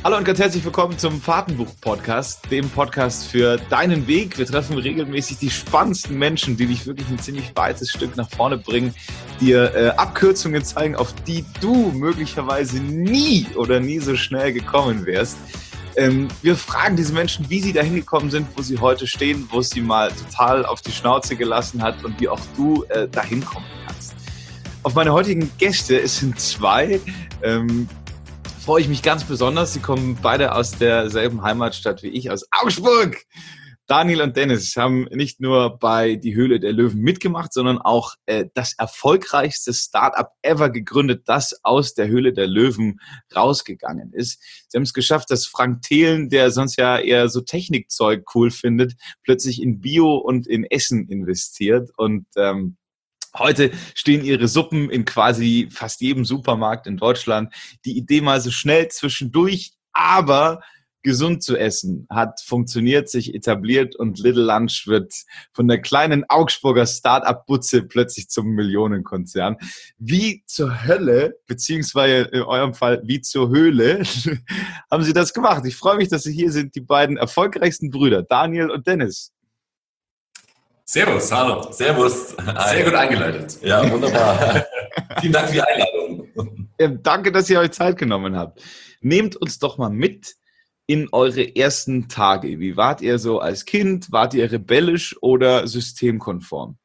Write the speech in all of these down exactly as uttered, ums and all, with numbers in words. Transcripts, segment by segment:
Hallo und ganz herzlich willkommen zum Fahrtenbuch-Podcast, dem Podcast für deinen Weg. Wir treffen regelmäßig die spannendsten Menschen, die dich wirklich ein ziemlich weites Stück nach vorne bringen, dir äh, Abkürzungen zeigen, auf die du möglicherweise nie oder nie so schnell gekommen wärst. Ähm, wir fragen diese Menschen, wie sie dahin gekommen sind, wo sie heute stehen, wo es sie mal total auf die Schnauze gelassen hat und wie auch du äh, dahin kommen kannst. Auf meine heutigen Gäste, es sind zwei, ähm, freue ich mich ganz besonders. Sie kommen beide aus derselben Heimatstadt wie ich, aus Augsburg. Daniel und Dennis haben nicht nur bei Die Höhle der Löwen mitgemacht, sondern auch äh, das erfolgreichste Startup ever gegründet, das aus der Höhle der Löwen rausgegangen ist. Sie haben es geschafft, dass Frank Thelen, der sonst ja eher so Technikzeug cool findet, plötzlich in Bio und in Essen investiert. Und ähm, heute stehen ihre Suppen in quasi fast jedem Supermarkt in Deutschland. Die Idee, mal so schnell zwischendurch, aber gesund zu essen, hat funktioniert, sich etabliert und Little Lunch wird von der kleinen Augsburger Start-up-Butze plötzlich zum Millionenkonzern. Wie zur Hölle, beziehungsweise in eurem Fall wie zur Höhle, haben sie das gemacht. Ich freue mich, dass Sie hier sind, die beiden erfolgreichsten Brüder, Daniel und Dennis. Servus, hallo. Servus. Sehr gut eingeleitet. Ja, wunderbar. Vielen Dank für die Einladung. Ja, danke, dass ihr euch Zeit genommen habt. Nehmt uns doch mal mit in eure ersten Tage. Wie wart ihr so als Kind? Wart ihr rebellisch oder systemkonform?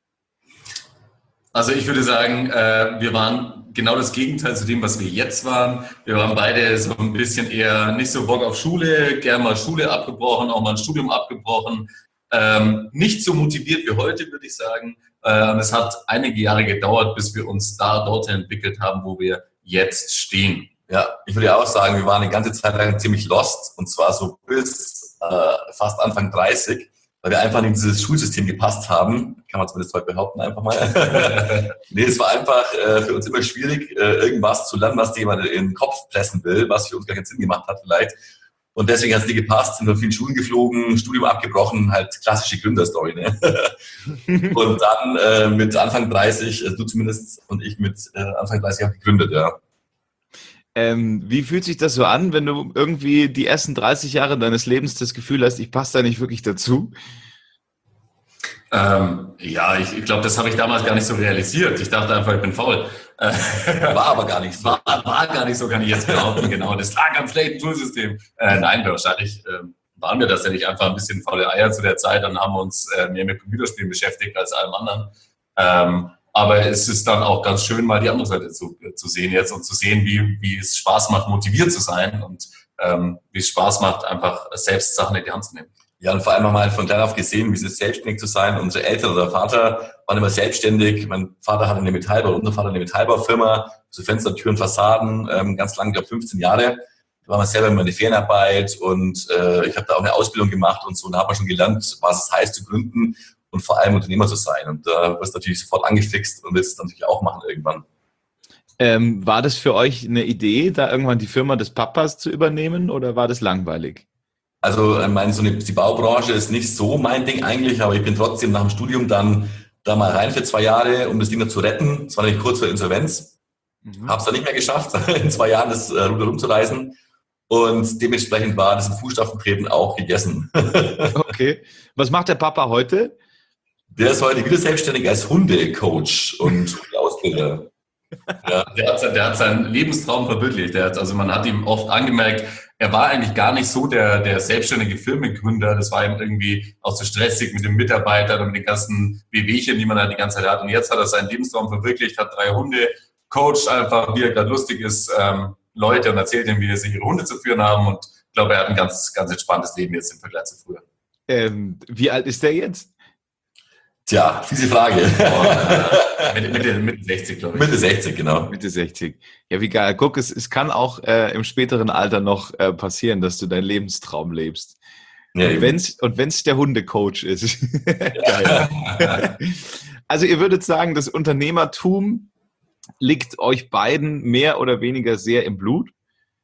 Also ich würde sagen, wir waren genau das Gegenteil zu dem, was wir jetzt waren. Wir waren beide so ein bisschen eher nicht so Bock auf Schule, gerne mal Schule abgebrochen, auch mal ein Studium abgebrochen. Ähm, nicht so motiviert wie heute, würde ich sagen. Ähm, es hat einige Jahre gedauert, bis wir uns da dorthin entwickelt haben, wo wir jetzt stehen. Ja, ich würde auch sagen, wir waren eine ganze Zeit lang ziemlich lost, und zwar so bis äh, fast Anfang dreißig, weil wir einfach in dieses Schulsystem gepasst haben. Kann man zumindest heute behaupten, einfach mal. Nee, es war einfach äh, für uns immer schwierig, äh, irgendwas zu lernen, was dir jemand in den Kopf pressen will, was für uns gar keinen Sinn gemacht hat vielleicht. Und deswegen hat es nie gepasst, sind wir vielen Schulen geflogen, Studium abgebrochen, halt klassische Gründerstory. Ne? Und dann äh, mit Anfang dreißig, also du zumindest und ich mit äh, Anfang dreißig auch gegründet, ja. Ähm, wie fühlt sich das so an, wenn du irgendwie die ersten dreißig Jahre deines Lebens das Gefühl hast, ich passe da nicht wirklich dazu? Ähm, ja, ich, ich glaube, das habe ich damals gar nicht so realisiert. Ich dachte einfach, ich bin faul. War aber gar nicht so. War, war gar nicht so, kann ich jetzt behaupten, genau. Das lag am schlechten Schulsystem. Äh, nein, wahrscheinlich äh, waren wir tatsächlich einfach ein bisschen faule Eier zu der Zeit. Dann haben wir uns äh, mehr mit Computerspielen beschäftigt als allem anderen. Ähm, aber es ist dann auch ganz schön, mal die andere Seite zu, zu sehen jetzt und zu sehen, wie, wie es Spaß macht, motiviert zu sein und ähm, wie es Spaß macht, einfach selbst Sachen in die Hand zu nehmen. Ja, und vor allem haben wir halt von klein auf gesehen, wie es ist, selbstständig zu sein. Unsere Eltern oder Vater waren immer selbstständig. Mein Vater hatte eine Metallbau, unser Vater eine Metallbaufirma, so Fenster, Türen, Fassaden, ähm, ganz lang, ich glaube fünfzehn Jahre. Da waren wir selber immer in der Ferienarbeit und äh, ich habe da auch eine Ausbildung gemacht und so. Und da hat man schon gelernt, was es heißt zu gründen und vor allem Unternehmer zu sein. Und da äh, wirst du natürlich sofort angefixt und willst es natürlich auch machen irgendwann. Ähm, war das für euch eine Idee, da irgendwann die Firma des Papas zu übernehmen oder war das langweilig? Also, ich meine, so eine, die Baubranche ist nicht so mein Ding eigentlich, aber ich bin trotzdem nach dem Studium dann da mal rein für zwei Jahre, um das Ding noch zu retten. Das war nämlich kurz vor Insolvenz. Mhm. Habe es dann nicht mehr geschafft, in zwei Jahren das äh, Ruder rumzureißen. Und dementsprechend war das in Fußstapfen treten auch gegessen. Okay. Was macht der Papa heute? Der ist heute wieder selbstständig als Hundecoach und Ausbilder. Ja, der, hat, der hat seinen Lebenstraum verwirklicht. Der hat, also man hat ihm oft angemerkt, er war eigentlich gar nicht so der, der selbstständige Firmengründer. Das war ihm irgendwie auch zu stressig mit den Mitarbeitern und mit den ganzen Wehwehchen, die man halt die ganze Zeit hat. Und jetzt hat er seinen Lebenstraum verwirklicht, hat drei Hunde, coacht einfach, wie er gerade lustig ist, ähm, Leute und erzählt ihnen, wie sie ihre Hunde zu führen haben. Und ich glaube, er hat ein ganz, ganz entspanntes Leben jetzt im Vergleich zu früher. Ähm, wie alt ist der jetzt? Tja, fiese Frage. Oh, Mitte, Mitte, Mitte sechzig, glaube ich. Mitte sechzig, genau. Mitte sechzig. Ja, wie geil. Guck, es, es kann auch äh, im späteren Alter noch äh, passieren, dass du deinen Lebenstraum lebst. Ja, und wenn es und wenn's der Hundecoach ist. Geil. Also ihr würdet sagen, das Unternehmertum liegt euch beiden mehr oder weniger sehr im Blut?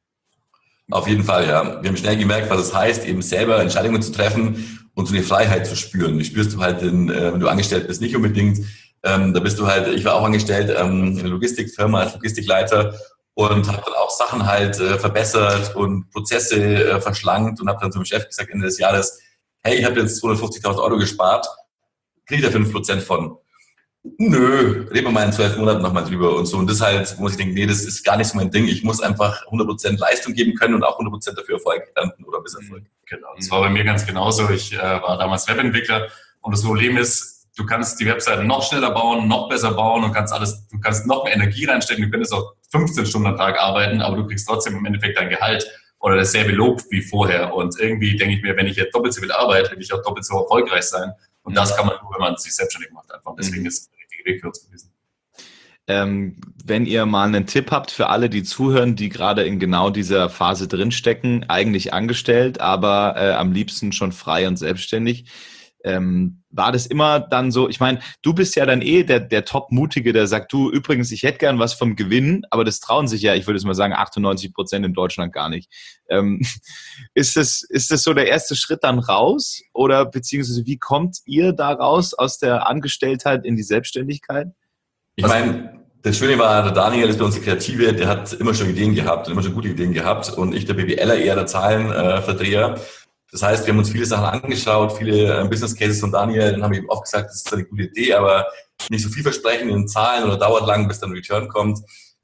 Auf jeden Fall, ja. Wir haben schnell gemerkt, was es heißt, eben selber Entscheidungen zu treffen und so eine Freiheit zu spüren. Die spürst du halt, in, äh, wenn du angestellt bist, nicht unbedingt. Ähm, da bist du halt, ich war auch angestellt ähm, in einer Logistikfirma als Logistikleiter und habe dann auch Sachen halt äh, verbessert und Prozesse äh, verschlankt und habe dann zum Chef gesagt Ende des Jahres, hey, ich habe jetzt zweihundertfünfzigtausend Euro gespart, kriege ich da fünf Prozent von? Nö, reden wir mal in zwölf Monaten nochmal drüber und so. Und das halt, wo ich denke, nee, das ist gar nicht so mein Ding. Ich muss einfach hundert Prozent Leistung geben können und auch hundert Prozent dafür Erfolg ernten oder Misserfolg. Genau, das war bei mir ganz genauso. Ich äh, war damals Webentwickler und das Problem ist, du kannst die Webseite noch schneller bauen, noch besser bauen und kannst alles, du kannst noch mehr Energie reinstecken. Du könntest auch fünfzehn Stunden am Tag arbeiten, aber du kriegst trotzdem im Endeffekt dein Gehalt oder dasselbe Lob wie vorher. Und irgendwie denke ich mir, wenn ich jetzt doppelt so viel arbeite, will ich auch doppelt so erfolgreich sein. Und das kann man nur, wenn man sich selbstständig macht einfach. Deswegen ist es der richtige Weg für uns gewesen. Ähm, wenn ihr mal einen Tipp habt für alle, die zuhören, die gerade in genau dieser Phase drinstecken, eigentlich angestellt, aber äh, am liebsten schon frei und selbstständig, ähm, war das immer dann so, ich meine, du bist ja dann eh der, der Top-Mutige, der sagt, du, übrigens, ich hätte gern was vom Gewinn, aber das trauen sich ja, ich würde es mal sagen, achtundneunzig Prozent in Deutschland gar nicht. Ähm, ist das, ist das so der erste Schritt dann raus oder beziehungsweise wie kommt ihr da raus aus der Angestelltheit in die Selbstständigkeit? Ich meine, das Schöne war, der Daniel ist bei uns der Kreative, der hat immer schon Ideen gehabt, immer schon gute Ideen gehabt und ich, der BWLer, eher der Zahlenverdreher. Äh, das heißt, wir haben uns viele Sachen angeschaut, viele äh, Business Cases von Daniel, dann haben wir ihm oft gesagt, das ist eine gute Idee, aber nicht so viel versprechen in Zahlen oder dauert lang, bis dann Return kommt.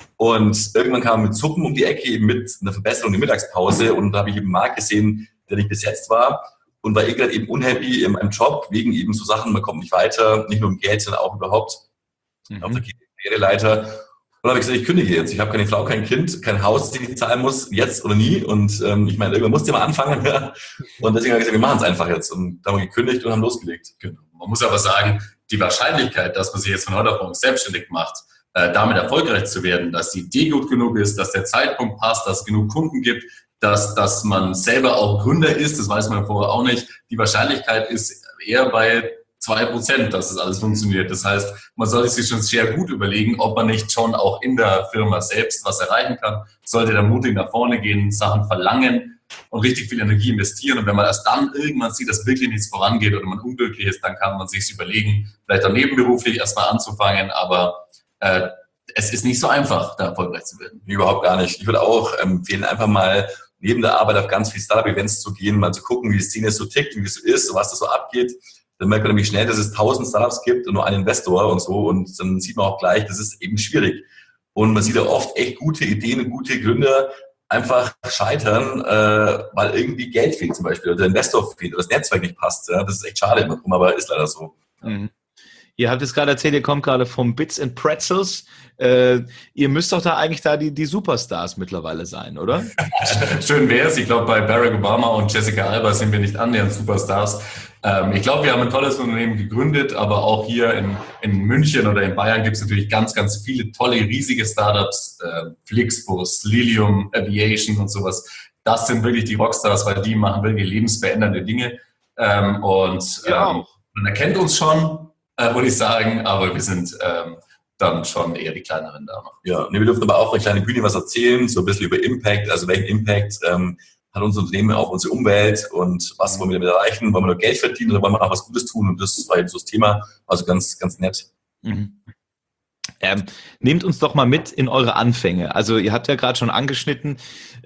Und irgendwann kam er mit Suppen um die Ecke, eben mit einer Verbesserung der Mittagspause und da habe ich eben einen Markt gesehen, der nicht besetzt war und war eh gerade eben unhappy in meinem Job, wegen eben so Sachen, man kommt nicht weiter, nicht nur im Geld, sondern auch überhaupt mhm. auf der Karriereleiter. Und dann habe ich gesagt, ich kündige jetzt. Ich habe keine Frau, kein Kind, kein Haus, das ich zahlen muss, jetzt oder nie. Und ähm, ich meine, irgendwann musste ich mal anfangen. Ja. Und deswegen habe ich gesagt, wir machen es einfach jetzt. Und dann haben wir gekündigt und haben losgelegt. Genau. Man muss aber sagen, die Wahrscheinlichkeit, dass man sich jetzt von heute auf morgen selbstständig macht, äh, damit erfolgreich zu werden, dass die Idee gut genug ist, dass der Zeitpunkt passt, dass es genug Kunden gibt, dass, dass man selber auch Gründer ist, das weiß man vorher auch nicht. Die Wahrscheinlichkeit ist eher bei zwei Prozent, dass das alles funktioniert. Das heißt, man sollte sich schon sehr gut überlegen, ob man nicht schon auch in der Firma selbst was erreichen kann. Sollte da mutig nach vorne gehen, Sachen verlangen und richtig viel Energie investieren. Und wenn man erst dann irgendwann sieht, dass wirklich nichts vorangeht oder man unglücklich ist, dann kann man sich überlegen, vielleicht dann nebenberuflich erstmal anzufangen. Aber äh, es ist nicht so einfach, da erfolgreich zu werden. Überhaupt gar nicht. Ich würde auch empfehlen, einfach mal neben der Arbeit auf ganz viele Startup-Events zu gehen, mal zu gucken, wie die Szene so tickt, wie es so ist, was da so abgeht. Dann merkt man nämlich schnell, dass es tausend Startups gibt und nur einen Investor und so. Und dann sieht man auch gleich, das ist eben schwierig. Und man sieht ja oft echt gute Ideen und gute Gründer einfach scheitern, äh, weil irgendwie Geld fehlt zum Beispiel oder der Investor fehlt oder das Netzwerk nicht passt. Ja? Das ist echt schade immer drum, aber ist leider so. Mhm. Ihr habt es gerade erzählt, ihr kommt gerade vom Bits and Pretzels. Äh, ihr müsst doch da eigentlich da die, die Superstars mittlerweile sein, oder? Schön wär's. Ich glaube, bei Barack Obama und Jessica Alba sind wir nicht annähernd Superstars. Ähm, ich glaube, wir haben ein tolles Unternehmen gegründet, aber auch hier in, in München oder in Bayern gibt es natürlich ganz, ganz viele tolle, riesige Startups. Äh, Flixbus, Lilium Aviation und sowas. Das sind wirklich die Rockstars, weil die machen wirklich lebensverändernde Dinge. Ähm, und ähm, man erkennt uns schon, Äh, würde ich sagen, aber wir sind ähm, dann schon eher die kleineren da noch. Ja, nee, wir dürfen aber auch auf eine kleine Bühne was erzählen, so ein bisschen über Impact, also welchen Impact ähm, hat unser Unternehmen auf unsere Umwelt und was wollen wir damit erreichen, wollen wir nur Geld verdienen oder wollen wir auch was Gutes tun und das war eben so das Thema, also ganz, ganz nett. Mhm. Ähm, nehmt uns doch mal mit in eure Anfänge. Also ihr habt ja gerade schon angeschnitten,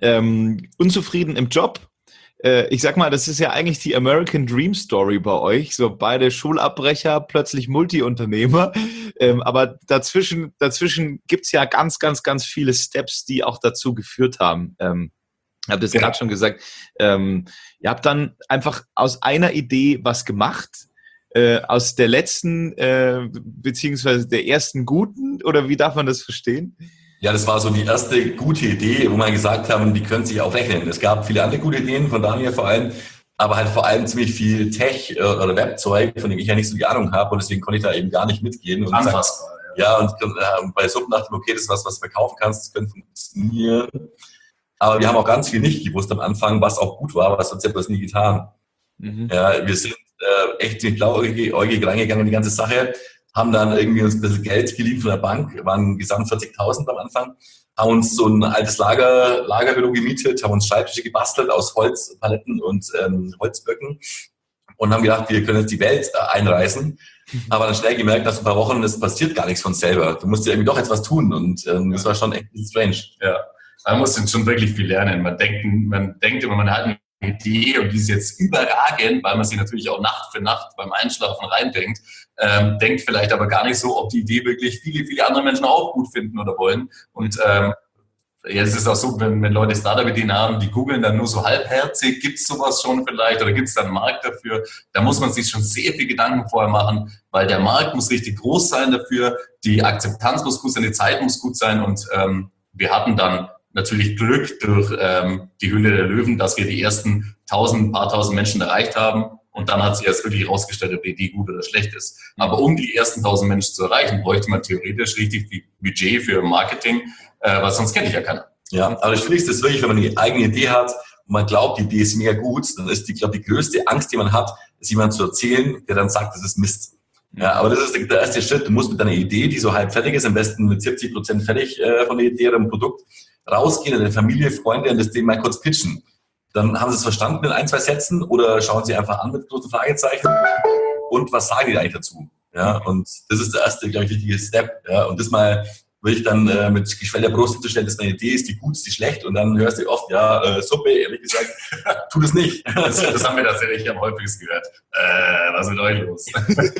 ähm, unzufrieden im Job. Ich sag mal, das ist ja eigentlich die American Dream Story bei euch. So beide Schulabbrecher, plötzlich Multiunternehmer. Ähm, aber dazwischen, dazwischen gibt's ja ganz, ganz, ganz viele Steps, die auch dazu geführt haben. Ähm, ich habe das ja gerade schon gesagt. Ähm, ihr habt dann einfach aus einer Idee was gemacht. Äh, aus der letzten, äh, beziehungsweise der ersten guten? Oder wie darf man das verstehen? Ja, das war so die erste gute Idee, wo wir gesagt haben, die können sich auch rechnen. Es gab viele andere gute Ideen von Daniel vor allem, aber halt vor allem ziemlich viel Tech oder Webzeug, von dem ich ja nicht so die Ahnung habe und deswegen konnte ich da eben gar nicht mitgehen. Und Anfassbar. Sag, ja, und äh, bei Sub dachte ich mir, okay, das ist was, was du verkaufen kannst, das könnte funktionieren. Aber wir haben auch ganz viel nicht gewusst am Anfang, was auch gut war, aber das hat sich das nie getan. Mhm. Ja, wir sind äh, echt ziemlich blauäugig reingegangen in die ganze Sache. Haben dann irgendwie uns ein bisschen Geld geliehen von der Bank, waren gesamt vierzigtausend am Anfang, haben uns so ein altes Lager, Lagerbüro gemietet, haben uns Schreibtische gebastelt aus Holzpaletten und ähm, Holzböcken und haben gedacht, wir können jetzt die Welt einreißen. Aber dann schnell gemerkt, nach so ein paar Wochen, es passiert gar nichts von selber. Du musst ja irgendwie doch etwas tun und ähm, das war schon echt strange. Ja, man muss jetzt schon wirklich viel lernen. Man denkt, man denkt immer, man hat eine Idee und die ist jetzt überragend, weil man sie natürlich auch Nacht für Nacht beim Einschlafen reindenkt. Ähm, denkt vielleicht aber gar nicht so, ob die Idee wirklich viele, viele andere Menschen auch gut finden oder wollen. Und ähm, jetzt ist es auch so, wenn, wenn Leute Startup-Ideen haben, die googeln dann nur so halbherzig, gibt es sowas schon vielleicht oder gibt es da einen Markt dafür? Da muss man sich schon sehr viel Gedanken vorher machen, weil der Markt muss richtig groß sein dafür, die Akzeptanz muss gut sein, die Zeit muss gut sein und ähm, wir hatten dann natürlich Glück durch ähm, die Höhle der Löwen, dass wir die ersten tausend, paar tausend Menschen erreicht haben. Und dann hat sich erst wirklich herausgestellt, ob die Idee gut oder schlecht ist. Aber um die ersten tausend Menschen zu erreichen, bräuchte man theoretisch richtig viel Budget für Marketing, äh, weil sonst kenne ich ja keiner. Ja, aber das Schwierigste ist wirklich, wenn man eine eigene Idee hat und man glaubt, die Idee ist mega gut, dann ist die, glaube ich, die größte Angst, die man hat, ist jemand zu erzählen, der dann sagt, das ist Mist. Ja, aber das ist der erste Schritt. Du musst mit deiner Idee, die so halb fertig ist, am besten mit siebzig Prozent fertig äh, von der Idee oder dem Produkt, rausgehen in deine Familie, Freunde und das Ding mal kurz pitchen. Dann haben sie es verstanden in ein, zwei Sätzen oder schauen sie einfach an mit großen Fragezeichen und was sagen die eigentlich dazu? Ja, und das ist der erste, glaube ich, wichtige Step. Ja, und das mal wirklich dann äh, mit geschwellter Brust hinzustellen, dass meine Idee ist, die gut, ist die schlecht und dann hörst du oft, ja, äh, Suppe, ehrlich gesagt, tu das nicht. Das, das haben wir tatsächlich am häufigsten gehört. Äh, was ist mit euch los?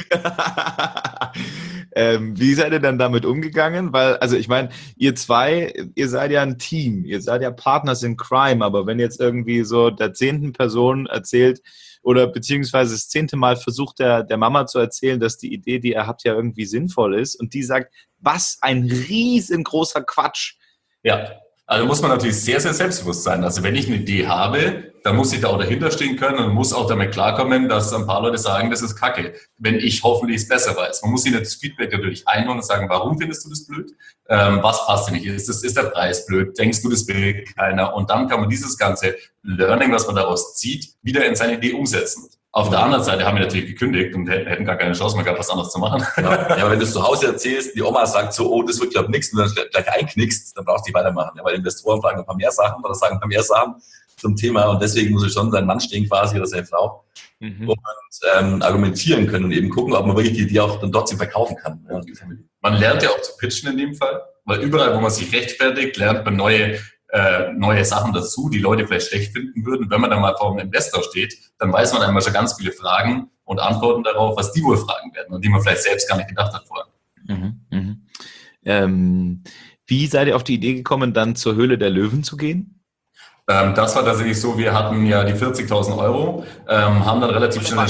ähm, wie seid ihr dann damit umgegangen? Weil, also ich meine, ihr zwei, ihr seid ja ein Team, ihr seid ja Partners in Crime, aber wenn jetzt irgendwie so der zehnten Person erzählt oder beziehungsweise das zehnte Mal versucht der, der Mama zu erzählen, dass die Idee, die er hat, ja irgendwie sinnvoll ist und die sagt, was ein riesengroßer Quatsch. Ja, also muss man natürlich sehr, sehr selbstbewusst sein. Also wenn ich eine Idee habe, dann muss ich da auch dahinter stehen können und muss auch damit klarkommen, dass ein paar Leute sagen, das ist Kacke, wenn ich hoffentlich es besser weiß. Man muss ihnen das Feedback natürlich einholen und sagen, warum findest du das blöd? Ähm, was passt dir nicht? Ist, das, ist der Preis blöd? Denkst du, das will keiner? Und dann kann man dieses ganze Learning, was man daraus zieht, wieder in seine Idee umsetzen. Auf der anderen Seite haben wir natürlich gekündigt und hätten gar keine Chance mehr gehabt, was anderes zu machen. Ja, ja, aber wenn du es zu Hause erzählst, die Oma sagt so, oh, das wird, glaube ich, nichts, und dann gleich einknickst, dann brauchst du nicht weitermachen. Ja, weil Investoren fragen ein paar mehr Sachen oder sagen ein paar mehr Sachen zum Thema und deswegen muss ich schon sein Mann stehen quasi oder seine Frau mhm. und ähm, argumentieren können und eben gucken, ob man wirklich die Idee auch dann trotzdem verkaufen kann. Ja, man lernt ja auch zu pitchen in dem Fall, weil überall, wo man sich rechtfertigt, lernt man neue Äh, neue Sachen dazu, die Leute vielleicht schlecht finden würden. Wenn man dann mal vor einem Investor steht, dann weiß man einmal schon ganz viele Fragen und Antworten darauf, was die wohl fragen werden und die man vielleicht selbst gar nicht gedacht hat vorher. Mhm, mhm. Ähm, wie seid ihr auf die Idee gekommen, dann zur Höhle der Löwen zu gehen? Ähm, das war tatsächlich so, wir hatten ja die vierzigtausend Euro, ähm, haben dann relativ schnell...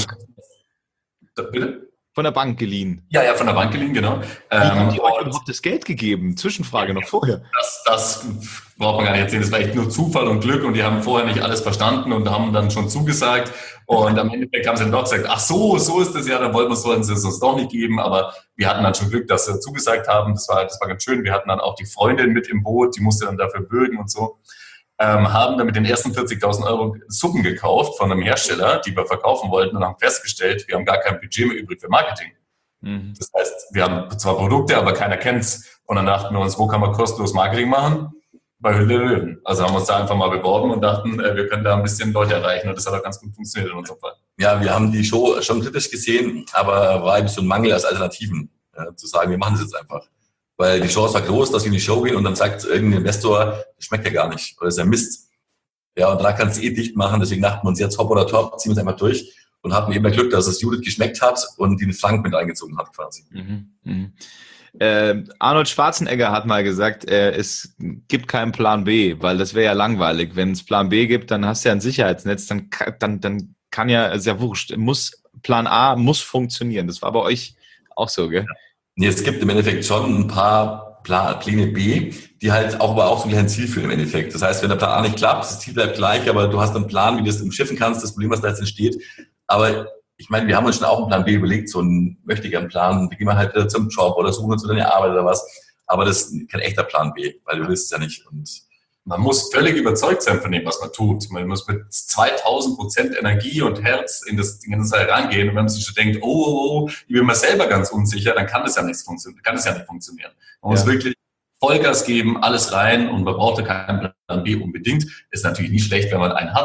Bitte? Von der Bank geliehen. Ja, ja, von der Bank geliehen, genau. Wie haben die euch überhaupt das Geld gegeben? Zwischenfrage noch vorher. Das, das braucht man gar nicht erzählen. Das war echt nur Zufall und Glück und die haben vorher nicht alles verstanden und haben dann schon zugesagt. Und am Ende haben sie dann doch gesagt, ach so, so ist das ja, dann wollten wir es uns doch nicht geben. Aber wir hatten dann schon Glück, dass sie zugesagt haben. Das war, das war ganz schön. Wir hatten dann auch die Freundin mit im Boot, die musste dann dafür bürgen und so. Ähm, haben dann mit den ersten vierzigtausend Euro Suppen gekauft von einem Hersteller, die wir verkaufen wollten und haben festgestellt, wir haben gar kein Budget mehr übrig für Marketing. Mhm. Das heißt, wir haben zwar Produkte, aber keiner kennt's. Und dann dachten wir uns, wo kann man kostenlos Marketing machen? Bei Höhle der Löwen. Also haben wir uns da einfach mal beworben und dachten, wir können da ein bisschen Leute erreichen. Und das hat auch ganz gut funktioniert in unserem Fall. Ja, wir haben die Show schon kritisch gesehen, aber war ein bisschen ein Mangel als Alternativen, ja, zu sagen, wir machen das jetzt einfach. Weil die Chance war groß, dass wir in die Show gehen und dann sagt irgendein Investor, das schmeckt ja gar nicht oder das ist ja Mist. Ja, und da kannst du eh dicht machen, deswegen dachten wir uns jetzt hopp oder top, ziehen wir es einfach durch und hatten eben das Glück, dass es Judith geschmeckt hat und die den Frank mit eingezogen hat quasi. Mhm, mh. äh, Arnold Schwarzenegger hat mal gesagt, äh, es gibt keinen Plan B, weil das wäre ja langweilig. Wenn es Plan B gibt, dann hast du ja ein Sicherheitsnetz, dann, dann, dann kann ja, ist ja wurscht, muss, Plan A muss funktionieren. Das war bei euch auch so, gell? Ja. Nee, es gibt im Endeffekt schon ein paar Pläne B, die halt auch, aber auch so ein Ziel führen im Endeffekt. Das heißt, wenn der Plan A nicht klappt, das Ziel bleibt gleich, aber du hast einen Plan, wie du das umschiffen kannst, das Problem, was da jetzt entsteht. Aber ich meine, wir haben uns schon auch einen Plan B überlegt, so einen möchtegern Plan, wir gehen halt wieder zum Job oder suchen uns wieder eine Arbeit oder was. Aber das ist kein echter Plan B, weil du willst es ja nicht. Und man muss völlig überzeugt sein von dem, was man tut. Man muss mit zweitausend Prozent Energie und Herz in das Ding reingehen. Und wenn man sich schon denkt, oh, oh, oh, ich bin mir selber ganz unsicher, dann kann das ja nicht funktionieren. Kann das ja nicht funktionieren. Man ja. muss wirklich Vollgas geben, alles rein und man braucht ja keinen Plan B unbedingt. Ist natürlich nicht schlecht, wenn man einen hat.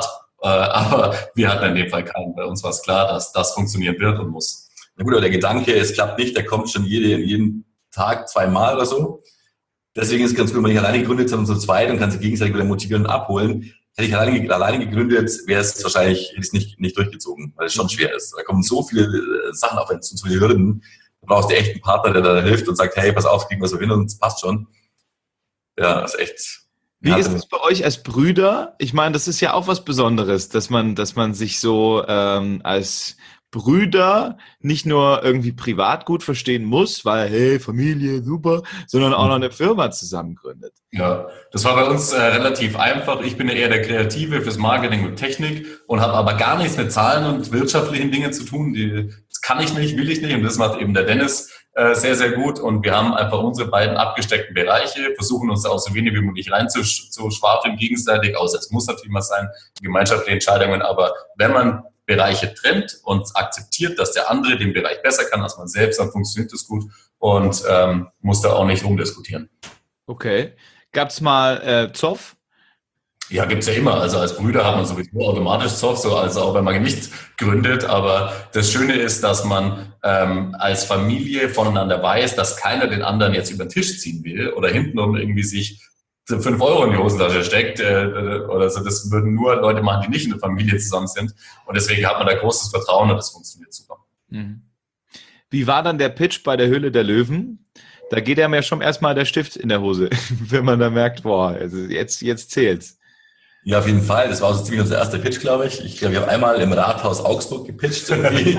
Äh, aber wir hatten in dem Fall keinen. Bei uns war es klar, dass das funktionieren wird und muss. Na gut, aber der Gedanke, es klappt nicht, der kommt schon jede, jeden Tag zweimal oder so. Deswegen ist es ganz gut, wenn man nicht alleine gegründet ist, sondern zu zweit und kann sich gegenseitig wieder motivieren und abholen. Hätte ich alleine, alleine gegründet, wäre es wahrscheinlich, hätte ich es nicht, nicht durchgezogen, weil es schon schwer ist. Da kommen so viele Sachen auf uns, so viele Hürden. Du brauchst dir echt einen Partner, der da hilft und sagt, hey, pass auf, kriegen wir so hin und es passt schon. Ja, das ist echt. Wie ist es bei euch als Brüder? Ich meine, das ist ja auch was Besonderes, dass man, dass man sich so ähm, als Brüder nicht nur irgendwie privat gut verstehen muss, weil, hey, Familie, super, sondern auch noch eine Firma zusammen gründet. Ja, das war bei uns äh, relativ einfach. Ich bin ja eher der Kreative fürs Marketing und Technik und habe aber gar nichts mit Zahlen und wirtschaftlichen Dingen zu tun. Die, das kann ich nicht, will ich nicht und das macht eben der Dennis äh, sehr, sehr gut. Und wir haben einfach unsere beiden abgesteckten Bereiche, versuchen uns da auch so wenig wie möglich reinzuschwafeln gegenseitig, außer es muss natürlich mal sein, gemeinschaftliche Entscheidungen. Aber wenn man Bereiche trennt und akzeptiert, dass der andere den Bereich besser kann als man selbst, dann funktioniert das gut und ähm, muss da auch nicht rumdiskutieren. Okay. Gab's mal äh, Zoff? Ja, gibt's ja immer. Also als Brüder hat man sowieso automatisch Zoff, so also auch wenn man nicht gründet. Aber das Schöne ist, dass man ähm, als Familie voneinander weiß, dass keiner den anderen jetzt über den Tisch ziehen will oder hintenrum irgendwie sich fünf Euro in die Hosentasche steckt äh, oder so. Das würden nur Leute machen, die nicht in der Familie zusammen sind. Und deswegen hat man da großes Vertrauen und das funktioniert super. Mhm. Wie war dann der Pitch bei der Höhle der Löwen? Da geht ja mir schon erstmal der Stift in der Hose, wenn man da merkt, boah, also jetzt, jetzt zählt's. Ja, auf jeden Fall. Das war so ziemlich unser erster Pitch, glaube ich. Ich glaube, wir haben einmal im Rathaus Augsburg gepitcht. Irgendwie.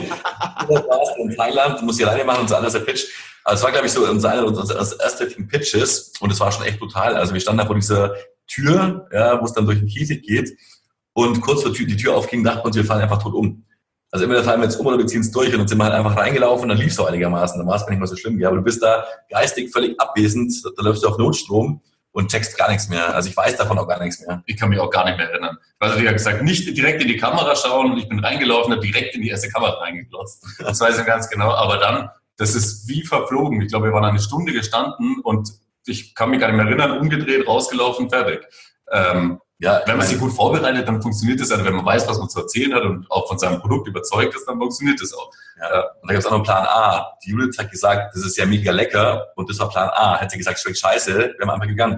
In Thailand, muss ich alleine machen, unser anderer Pitch. Also es war, glaube ich, so unser, einer unserer ersten Pitches und es war schon echt brutal. Also wir standen da vor dieser Tür, ja, wo es dann durch den Käfig geht und kurz vor die Tür aufging, dachten wir uns, wir fallen einfach tot um. Also entweder fallen wir jetzt um oder wir ziehen es durch und dann sind wir halt einfach reingelaufen und dann lief es auch einigermaßen. Dann war es gar nicht mehr so schlimm. Ja, aber du bist da geistig völlig abwesend, da läufst du auf Notstrom und checkst gar nichts mehr. Also ich weiß davon auch gar nichts mehr. Ich kann mich auch gar nicht mehr erinnern. Also wie gesagt, nicht direkt in die Kamera schauen und ich bin reingelaufen und direkt in die erste Kamera reingeglotzt. Das weiß ich ganz genau. Aber dann, das ist wie verflogen. Ich glaube, wir waren eine Stunde gestanden und ich kann mich gar nicht mehr erinnern, umgedreht, rausgelaufen, fertig. Ähm, ja, wenn man sich gut vorbereitet, dann funktioniert das. Also wenn man weiß, was man zu erzählen hat und auch von seinem Produkt überzeugt ist, dann funktioniert das auch. Ja. Und da gibt es auch noch einen Plan A. Die Judith hat gesagt, das ist ja mega lecker und das war Plan A. Hätte sie gesagt, schmeckt scheiße, wären wir einfach gegangen.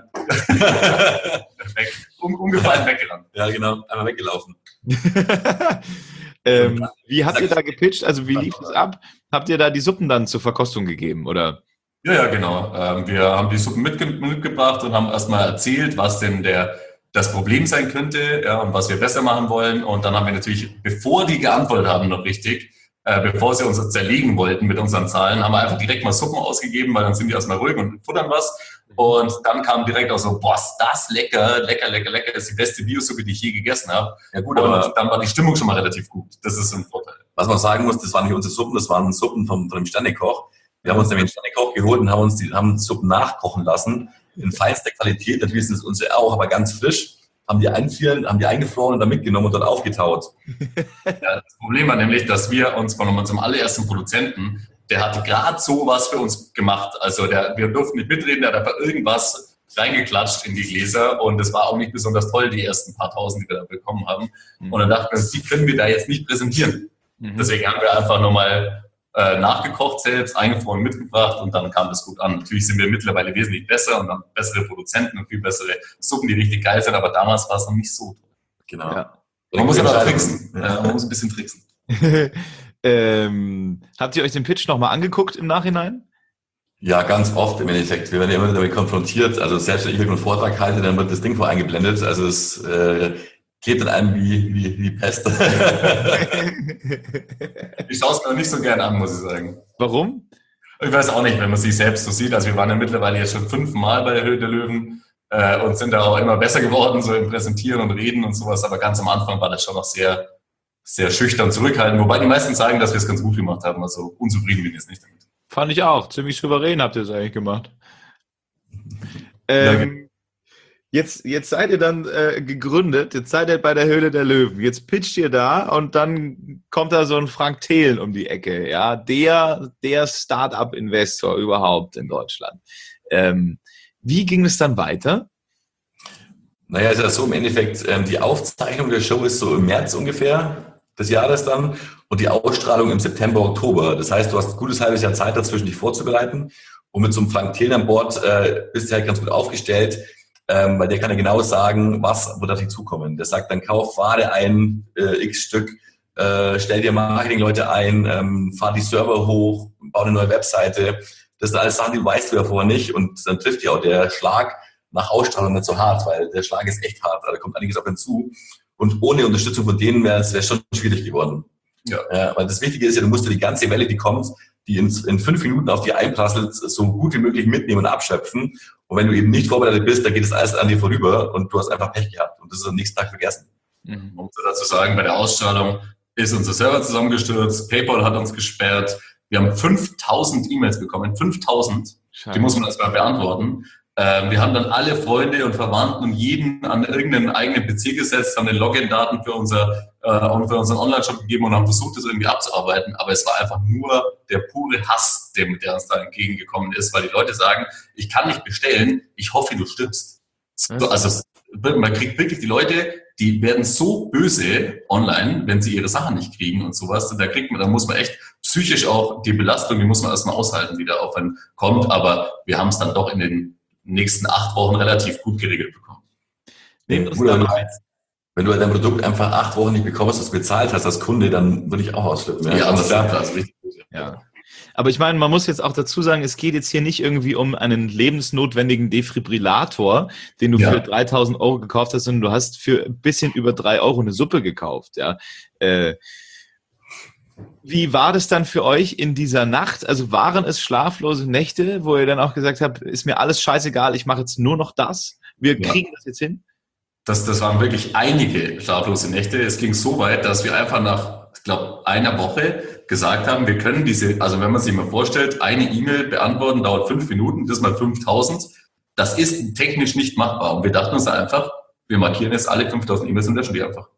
Perfekt. Um, umgefallen weggerannt. Ja, genau, einmal weggelaufen. ähm, wie habt ihr da gepitcht? Also wie lief es ab? Habt ihr da die Suppen dann zur Verkostung gegeben, oder? Ja, ja, genau. Ähm, wir haben die Suppen mitge- mitgebracht und haben erstmal erzählt, was denn der das Problem sein könnte, ja, und was wir besser machen wollen. Und dann haben wir natürlich, bevor die geantwortet haben noch richtig, äh, bevor sie uns zerlegen wollten mit unseren Zahlen, haben wir einfach direkt mal Suppen ausgegeben, weil dann sind die erstmal ruhig und futtern was. Und dann kam direkt auch so, boah, ist das lecker, lecker, lecker, lecker, das ist die beste Biosuppe, die ich je gegessen habe. Ja gut, aber und dann war die Stimmung schon mal relativ gut. Das ist ein Vorteil. Was man sagen muss, das waren nicht unsere Suppen, das waren Suppen vom, von dem Sternekoch. Wir haben uns nämlich einen Sternekoch geholt und haben uns die haben Suppen nachkochen lassen. In feinster Qualität, natürlich sind es unsere auch, aber ganz frisch. Haben die einfrieren, haben die eingefroren und dann mitgenommen und dann aufgetaut. Ja, das Problem war nämlich, dass wir uns von unserem allerersten Produzenten, der hatte gerade sowas für uns gemacht. Also der, wir durften nicht mitreden, der hat einfach irgendwas reingeklatscht in die Gläser und das war auch nicht besonders toll, die ersten paar Tausend, die wir da bekommen haben. Mhm. Und dann dachten wir uns, die können wir da jetzt nicht präsentieren. Mhm. Deswegen haben wir einfach nochmal äh, nachgekocht selbst, eingefroren, mitgebracht und dann kam das gut an. Natürlich sind wir mittlerweile wesentlich besser und haben bessere Produzenten und viel bessere Suppen, die richtig geil sind, aber damals war es noch nicht so toll. Genau. Ja. Man muss aber tricksen. Ja, man muss ein bisschen tricksen. ähm, habt ihr euch den Pitch nochmal angeguckt im Nachhinein? Ja, ganz oft im Endeffekt. Wir werden ja immer damit konfrontiert. Also selbst wenn ich irgendeinen Vortrag halte, dann wird das Ding vor eingeblendet. Also es äh, klebt an einem wie, wie, wie Pest. Ich schaue es mir nicht so gern an, muss ich sagen. Warum? Ich weiß auch nicht, wenn man sich selbst so sieht. Also wir waren ja mittlerweile jetzt schon fünfmal bei der Höhle der Löwen äh, und sind da auch immer besser geworden, so im Präsentieren und Reden und sowas. Aber ganz am Anfang war das schon noch sehr, sehr schüchtern zurückhaltend. Wobei die meisten sagen, dass wir es ganz gut gemacht haben. Also unzufrieden bin ich jetzt nicht damit. Fand ich auch. Ziemlich souverän habt ihr es eigentlich gemacht. Ähm, jetzt, jetzt seid ihr dann äh, gegründet. Jetzt seid ihr bei der Höhle der Löwen. Jetzt pitcht ihr da und dann kommt da so ein Frank Thelen um die Ecke. Ja, der, der Start-up-Investor überhaupt in Deutschland. Ähm, wie ging es dann weiter? Naja, ist ja so im Endeffekt, ähm, die Aufzeichnung der Show ist so im März ungefähr des Jahres dann und die Ausstrahlung im September, Oktober. Das heißt, du hast ein gutes halbes Jahr Zeit dazwischen, dich vorzubereiten. Und mit so einem Frank Thelen an Bord äh, bist du halt ganz gut aufgestellt, ähm, weil der kann ja genau sagen, was wird auf dich zukommen. Der sagt dann, kauf Ware ein, äh, x Stück, äh, stell dir Marketingleute ein, ähm, fahr die Server hoch, bau eine neue Webseite. Das sind alles Sachen, die weißt du ja vorher nicht. Und dann trifft ja auch der Schlag nach Ausstrahlung nicht so hart, weil der Schlag ist echt hart, da kommt einiges auf ihn zu. Und ohne Unterstützung von denen wäre es schon schwierig geworden. Ja. Äh, weil das Wichtige ist ja, du musst ja die ganze Welle, die kommt, die in, in fünf Minuten auf die einprasselt, so gut wie möglich mitnehmen und abschöpfen. Und wenn du eben nicht vorbereitet bist, dann geht das alles an dir vorüber und du hast einfach Pech gehabt. Und das ist am nächsten Tag vergessen. Mhm. Um dazu sagen, bei der Ausstrahlung ist unser Server zusammengestürzt, PayPal hat uns gesperrt, wir haben fünftausend E-Mails bekommen, fünftausend, Scheiße. Die muss man erstmal beantworten. Ähm, wir haben dann alle Freunde und Verwandten und jeden an irgendeinen eigenen P C gesetzt, haben den Login-Daten für, unser, äh, und für unseren Online-Shop gegeben und haben versucht, das irgendwie abzuarbeiten. Aber es war einfach nur der pure Hass, der, der uns da entgegengekommen ist, weil die Leute sagen, ich kann nicht bestellen, ich hoffe, du stirbst. So, also man kriegt wirklich die Leute, die werden so böse online, wenn sie ihre Sachen nicht kriegen und sowas. Da kriegt man, da muss man echt psychisch auch die Belastung, die muss man erstmal aushalten, die da auf einen kommt. Aber wir haben es dann doch in den nächsten acht Wochen relativ gut geregelt bekommen. Nee, wenn, du, wenn du dein Produkt einfach acht Wochen nicht bekommst, das bezahlt hast als Kunde, dann würde ich auch ausflippen. Ja, ja das ist also richtig gut. Ja. Aber ich meine, man muss jetzt auch dazu sagen, es geht jetzt hier nicht irgendwie um einen lebensnotwendigen Defibrillator, den du ja. für dreitausend Euro gekauft hast, sondern du hast für ein bisschen über drei Euro eine Suppe gekauft. Ja. Äh, Wie war das dann für euch in dieser Nacht? Also waren es schlaflose Nächte, wo ihr dann auch gesagt habt, ist mir alles scheißegal, ich mache jetzt nur noch das? Wir kriegen ja. das jetzt hin? Das, das waren wirklich einige schlaflose Nächte. Es ging so weit, dass wir einfach nach, ich glaube, einer Woche gesagt haben, wir können diese, also wenn man sich mal vorstellt, eine E-Mail beantworten dauert fünf Minuten, das mal fünftausend. Das ist technisch nicht machbar. Und wir dachten uns einfach, wir markieren jetzt alle fünftausend E-Mails und löschen die einfach.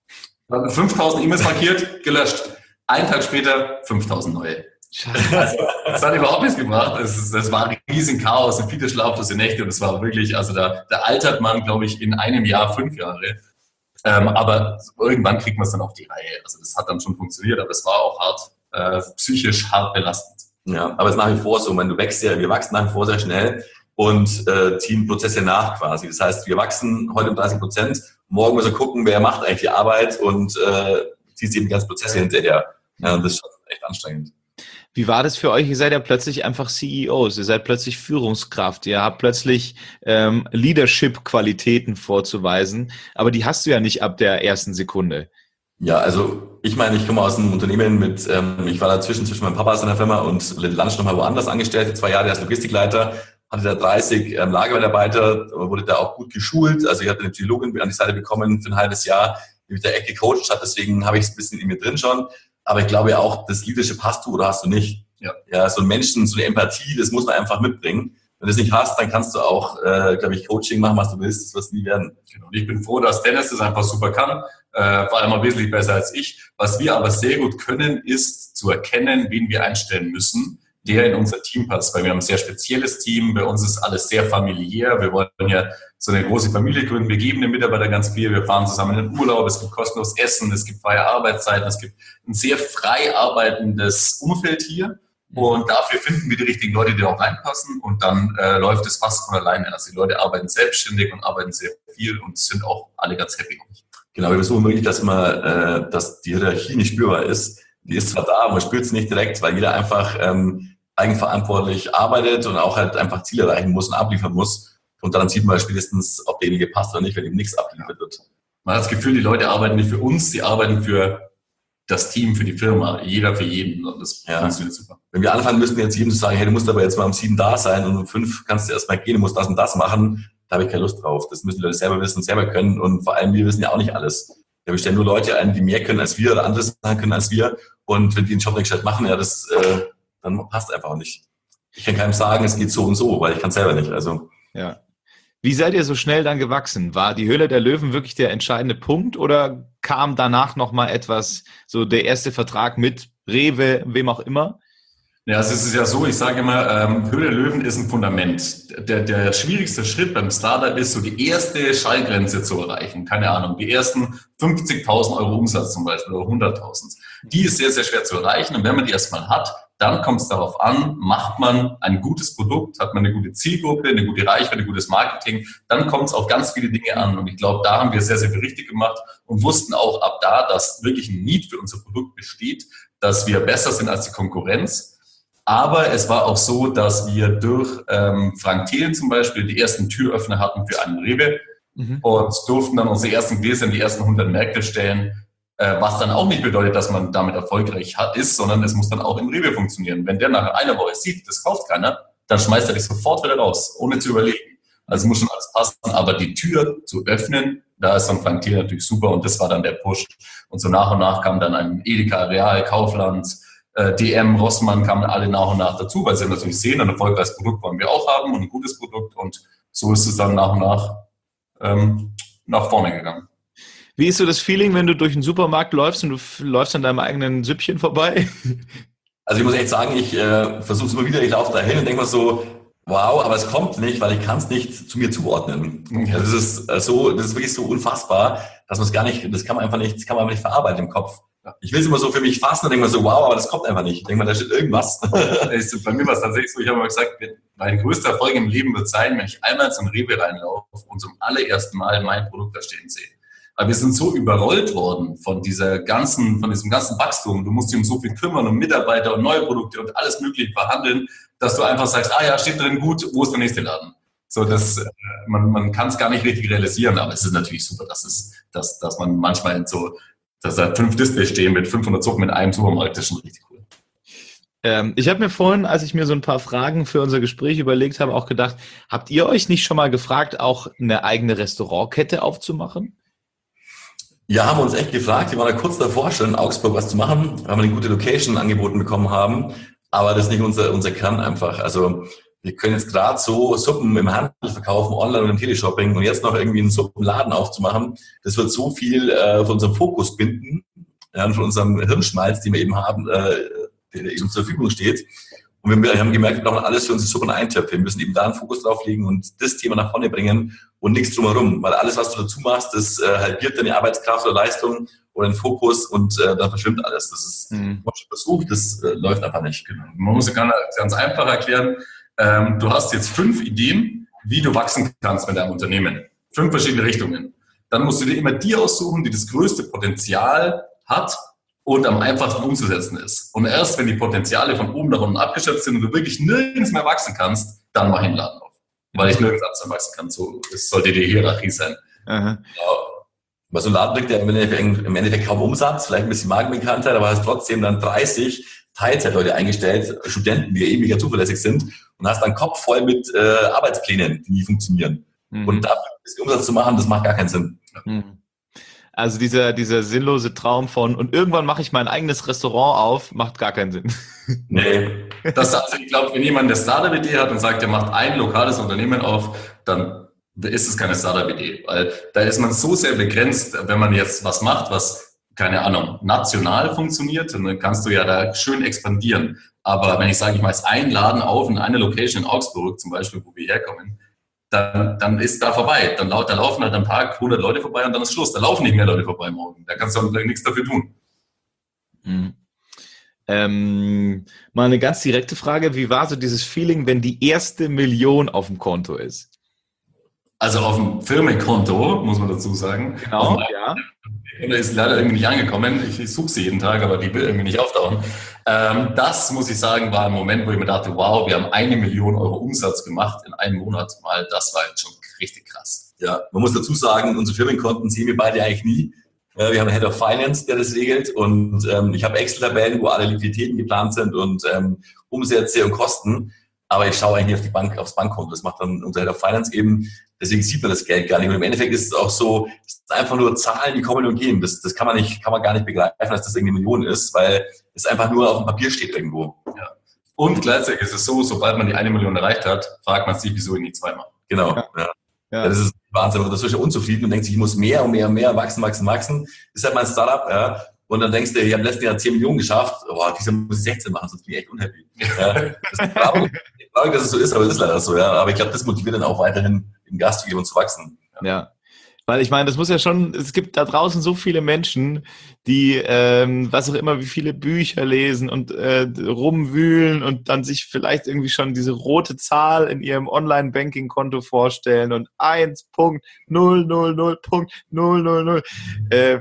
fünftausend E-Mails markiert, gelöscht. Ein Tag später fünftausend neue. Also, das hat überhaupt nichts gebracht. Das, das war ein riesen Chaos und viele schlaflose Nächte und es war wirklich, also da, da altert man, glaube ich, in einem Jahr fünf Jahre. Ähm, aber irgendwann kriegt man es dann auf die Reihe. Also das hat dann schon funktioniert, aber es war auch hart, äh, psychisch hart belastend. Ja, aber es ist nach wie vor so, wenn du wächst ja, wir wachsen nach wie vor sehr schnell und äh, ziehen Prozesse nach quasi. Das heißt, wir wachsen heute um dreißig Prozent, morgen müssen wir gucken, wer macht eigentlich die Arbeit und äh, zieht eben die ganzen Prozesse hinterher. Ja, das ist schon echt anstrengend. Wie war das für euch? Ihr seid ja plötzlich einfach C E Os, ihr seid plötzlich Führungskraft, ihr habt plötzlich ähm, Leadership-Qualitäten vorzuweisen, aber die hast du ja nicht ab der ersten Sekunde. Ja, also ich meine, ich komme aus einem Unternehmen mit, ähm, ich war dazwischen zwischen meinem Papa aus einer Firma und Lunch nochmal woanders angestellt, zwei Jahre als Logistikleiter, hatte da dreißig ähm, Lagermitarbeiter, wurde da auch gut geschult, also ich hatte eine Psychologin an die Seite bekommen für ein halbes Jahr, die mich da echt gecoacht hat, deswegen habe ich es ein bisschen in mir drin schon. Aber ich glaube ja auch, das Leadership hast du oder hast du nicht. Ja, ja, so ein Menschen, so eine Empathie, das muss man einfach mitbringen. Wenn du es nicht hast, dann kannst du auch, äh, glaube ich, Coaching machen, was du willst. Das wird nie werden. Genau. Und ich bin froh, dass Dennis das einfach super kann. Äh, vor allem auch wesentlich besser als ich. Was wir aber sehr gut können, ist zu erkennen, wen wir einstellen müssen, der in unser Team passt. Weil wir haben ein sehr spezielles Team. Bei uns ist alles sehr familiär. Wir wollen ja so eine große Familie gründen. Wir geben den Mitarbeitern ganz viel. Wir fahren zusammen in den Urlaub. Es gibt kostenlos Essen. Es gibt freie Arbeitszeiten. Es gibt ein sehr frei arbeitendes Umfeld hier. Und dafür finden wir die richtigen Leute, die auch reinpassen. Und dann äh, läuft es fast von alleine. Also die Leute arbeiten selbstständig und arbeiten sehr viel und sind auch alle ganz happy. Genau, wir versuchen wirklich, dass man, äh, dass die Hierarchie nicht spürbar ist. Die ist zwar da, man spürt es nicht direkt, weil jeder einfach ähm, eigenverantwortlich arbeitet und auch halt einfach Ziele erreichen muss und abliefern muss. Und dann sieht man spätestens, ob derjenige passt oder nicht, wenn ihm nichts abgeliefert wird. Man hat das Gefühl, die Leute arbeiten nicht für uns, die arbeiten für das Team, für die Firma, jeder für jeden. Und das ja. funktioniert super. Wenn wir anfangen müssten, jetzt jedem zu sagen, hey, du musst aber jetzt mal um sieben da sein und um fünf kannst du erstmal gehen, du musst das und das machen, da habe ich keine Lust drauf. Das müssen die Leute selber wissen und selber können. Und vor allem, wir wissen ja auch nicht alles. Ja, wir stellen nur Leute ein, die mehr können als wir oder anderes machen können als wir. Und wenn die den Job nicht gescheit machen, ja, das äh, dann passt einfach auch nicht. Ich kann keinem sagen, es geht so und so, weil ich kann es selber nicht. Also ja. Wie seid ihr so schnell dann gewachsen? War die Höhle der Löwen wirklich der entscheidende Punkt oder kam danach nochmal etwas, so der erste Vertrag mit Rewe, wem auch immer? Ja, also es ist ja so, ich sage immer, ähm, Höhle der Löwen ist ein Fundament. Der, der schwierigste Schritt beim Startup ist, so die erste Schallgrenze zu erreichen. Keine Ahnung, die ersten fünfzigtausend Euro Umsatz zum Beispiel oder hunderttausend. Die ist sehr, sehr schwer zu erreichen. Und wenn man die erstmal hat, dann kommt es darauf an, macht man ein gutes Produkt, hat man eine gute Zielgruppe, eine gute Reichweite, ein gutes Marketing, dann kommt es auf ganz viele Dinge an. Und ich glaube, da haben wir sehr, sehr viel richtig gemacht und wussten auch ab da, dass wirklich ein Need für unser Produkt besteht, dass wir besser sind als die Konkurrenz. Aber es war auch so, dass wir durch ähm, Frank Thelen zum Beispiel die ersten Türöffner hatten für einen Rewe mhm. und durften dann unsere ersten Gläser in die ersten hundert Märkte stellen, äh, was dann auch nicht bedeutet, dass man damit erfolgreich hat, ist, sondern es muss dann auch im Rewe funktionieren. Wenn der nach einer Woche sieht, das kauft keiner, dann schmeißt er dich sofort wieder raus, ohne zu überlegen. Also muss schon alles passen, aber die Tür zu öffnen, da ist dann Frank Thelen natürlich super und das war dann der Push. Und so nach und nach kam dann ein Edeka, Real, Kaufland, D M, Rossmann kamen alle nach und nach dazu, weil sie natürlich sehen, ein erfolgreiches Produkt wollen wir auch haben und ein gutes Produkt und so ist es dann nach und nach ähm, nach vorne gegangen. Wie ist so das Feeling, wenn du durch den Supermarkt läufst und du läufst an deinem eigenen Süppchen vorbei? Also ich muss echt sagen, ich äh, versuche es immer wieder, ich laufe da hin und denke mir so, wow, aber es kommt nicht, weil ich kann es nicht zu mir zuordnen. Mhm. Das ist äh, so, das ist wirklich so unfassbar, dass man es gar nicht, das kann man einfach nicht, das kann man einfach nicht verarbeiten im Kopf. Ich will es immer so für mich fassen und denke mir so, wow, aber das kommt einfach nicht. Ich denke mal, da steht irgendwas. Bei mir war es tatsächlich so, ich habe mal gesagt, mein größter Erfolg im Leben wird sein, wenn ich einmal zum Rewe reinlaufe und zum allerersten Mal mein Produkt da stehen sehe. Aber wir sind so überrollt worden von dieser ganzen, von diesem ganzen Wachstum. Du musst dich um so viel kümmern, um Mitarbeiter und neue Produkte und alles Mögliche verhandeln, dass du einfach sagst, ah ja, steht drin, gut, wo ist der nächste Laden? So, das, man, man kann es gar nicht richtig realisieren, aber es ist natürlich super, dass es, dass, dass man manchmal so, dass da fünf Displays stehen mit fünfhundert Suppen in einem Supermarkt, das ist schon richtig cool. Ähm, ich habe mir vorhin, als ich mir so ein paar Fragen für unser Gespräch überlegt habe, auch gedacht, habt ihr euch nicht schon mal gefragt, auch eine eigene Restaurantkette aufzumachen? Ja, haben wir uns echt gefragt. Wir waren da kurz davor schon in Augsburg was zu machen, weil wir eine gute Location angeboten bekommen haben, aber das ist nicht unser, unser Kern einfach. Also wir können jetzt gerade so Suppen im Handel verkaufen, online und im Teleshopping und jetzt noch irgendwie einen Suppenladen aufzumachen, das wird so viel äh, von unserem Fokus binden, ja, und von unserem Hirnschmalz, den wir eben haben, äh, der eben zur Verfügung steht. Und wir haben gemerkt, wir brauchen alles für unsere Suppen eintöpfe. Wir müssen eben da einen Fokus drauf legen und das Thema nach vorne bringen und nichts drumherum. Weil alles, was du dazu machst, das äh, halbiert deine Arbeitskraft oder Leistung oder den Fokus und äh, dann verschwimmt alles. Das ist mhm. schon versucht, das äh, läuft einfach nicht. Genau. Man muss es ganz, ganz einfach erklären. Ähm, du hast jetzt fünf Ideen, wie du wachsen kannst mit deinem Unternehmen. Fünf verschiedene Richtungen. Dann musst du dir immer die aussuchen, die das größte Potenzial hat und am einfachsten umzusetzen ist. Und erst wenn die Potenziale von oben nach unten abgeschöpft sind und du wirklich nirgends mehr wachsen kannst, dann mach einen Laden auf. Weil ich nirgends anders wachsen kann. So, das sollte die Hierarchie sein. Aha. Ja. Weil so ein Laden bringt ja im Endeffekt, im Endeffekt kaum Umsatz, vielleicht ein bisschen Markenbekanntheit, aber hast trotzdem dann dreißig Teilzeitleute eingestellt, Studenten, die eben mega zuverlässig sind und hast dann Kopf voll mit äh, Arbeitsplänen, die nie funktionieren. Mhm. Und dafür ein bisschen Umsatz zu machen, das macht gar keinen Sinn. Mhm. Also dieser, dieser sinnlose Traum von und irgendwann mache ich mein eigenes Restaurant auf, macht gar keinen Sinn. Nee. Das, also ich glaube, wenn jemand eine Startup-Idee hat und sagt, er macht ein lokales Unternehmen auf, dann ist es keine Startup-Idee. Weil da ist man so sehr begrenzt, wenn man jetzt was macht, was, keine Ahnung, national funktioniert, dann kannst du ja da schön expandieren. Aber wenn ich sage, ich mache jetzt einen Laden auf in einer Location in Augsburg zum Beispiel, wo wir herkommen, Dann, dann ist da vorbei. Dann da laufen halt am Tag hundert Leute vorbei und dann ist Schluss. Da laufen nicht mehr Leute vorbei morgen. Da kannst du nichts dafür tun. Mhm. Ähm, mal eine ganz direkte Frage. Wie war so dieses Feeling, wenn die erste Million auf dem Konto ist? Also auf dem Firmenkonto, muss man dazu sagen. Genau, ja. Die ist leider irgendwie nicht angekommen. Ich, ich suche sie jeden Tag, aber die will irgendwie nicht auftauchen. Ähm, das, muss ich sagen, war ein Moment, wo ich mir dachte, wow, wir haben eine Million Euro Umsatz gemacht in einem Monat mal. Das war jetzt schon richtig krass. Ja, man muss dazu sagen, unsere Firmenkonten sehen wir beide eigentlich nie. Wir haben einen Head of Finance, der das regelt und ähm, ich habe Excel-Tabellen, wo alle Liquiditäten geplant sind und ähm, Umsätze und Kosten. Aber ich schaue eigentlich nicht auf die Bank, aufs Bankkonto. Das macht dann unser Head of Finance eben. Deswegen sieht man das Geld gar nicht. Und im Endeffekt ist es auch so, es sind einfach nur Zahlen, die kommen und gehen. Das, das kann man nicht, kann man gar nicht begreifen, dass das irgendwie eine Million ist, weil es einfach nur auf dem Papier steht irgendwo. Ja. Und gleichzeitig ist es so, sobald man die eine Million erreicht hat, fragt man sich, wieso ich nicht zwei machen. Genau. Ja. Ja. Ja. Das ist Wahnsinn. Und das ist ja unzufrieden und denkt sich, ich muss mehr und mehr und mehr wachsen, wachsen, wachsen. Das ist halt mein Startup, ja. und dann denkst du, ich habe im letzten Jahr zehn Millionen geschafft, boah, dieses Jahr muss ich sechzehn machen, sonst bin ich echt unhappy. Ja, das ist traurig, traurig, dass es so ist, aber es ist leider so. Ja. Aber ich glaube, das motiviert dann auch weiterhin, im Gas zu geben und zu wachsen. Ja. Weil ich meine, das muss ja schon, es gibt da draußen so viele Menschen, die, ähm, was auch immer, wie viele Bücher lesen und äh, rumwühlen und dann sich vielleicht irgendwie schon diese rote Zahl in ihrem Online-Banking-Konto vorstellen und eins Punkt null null null Punkt null null null. Äh,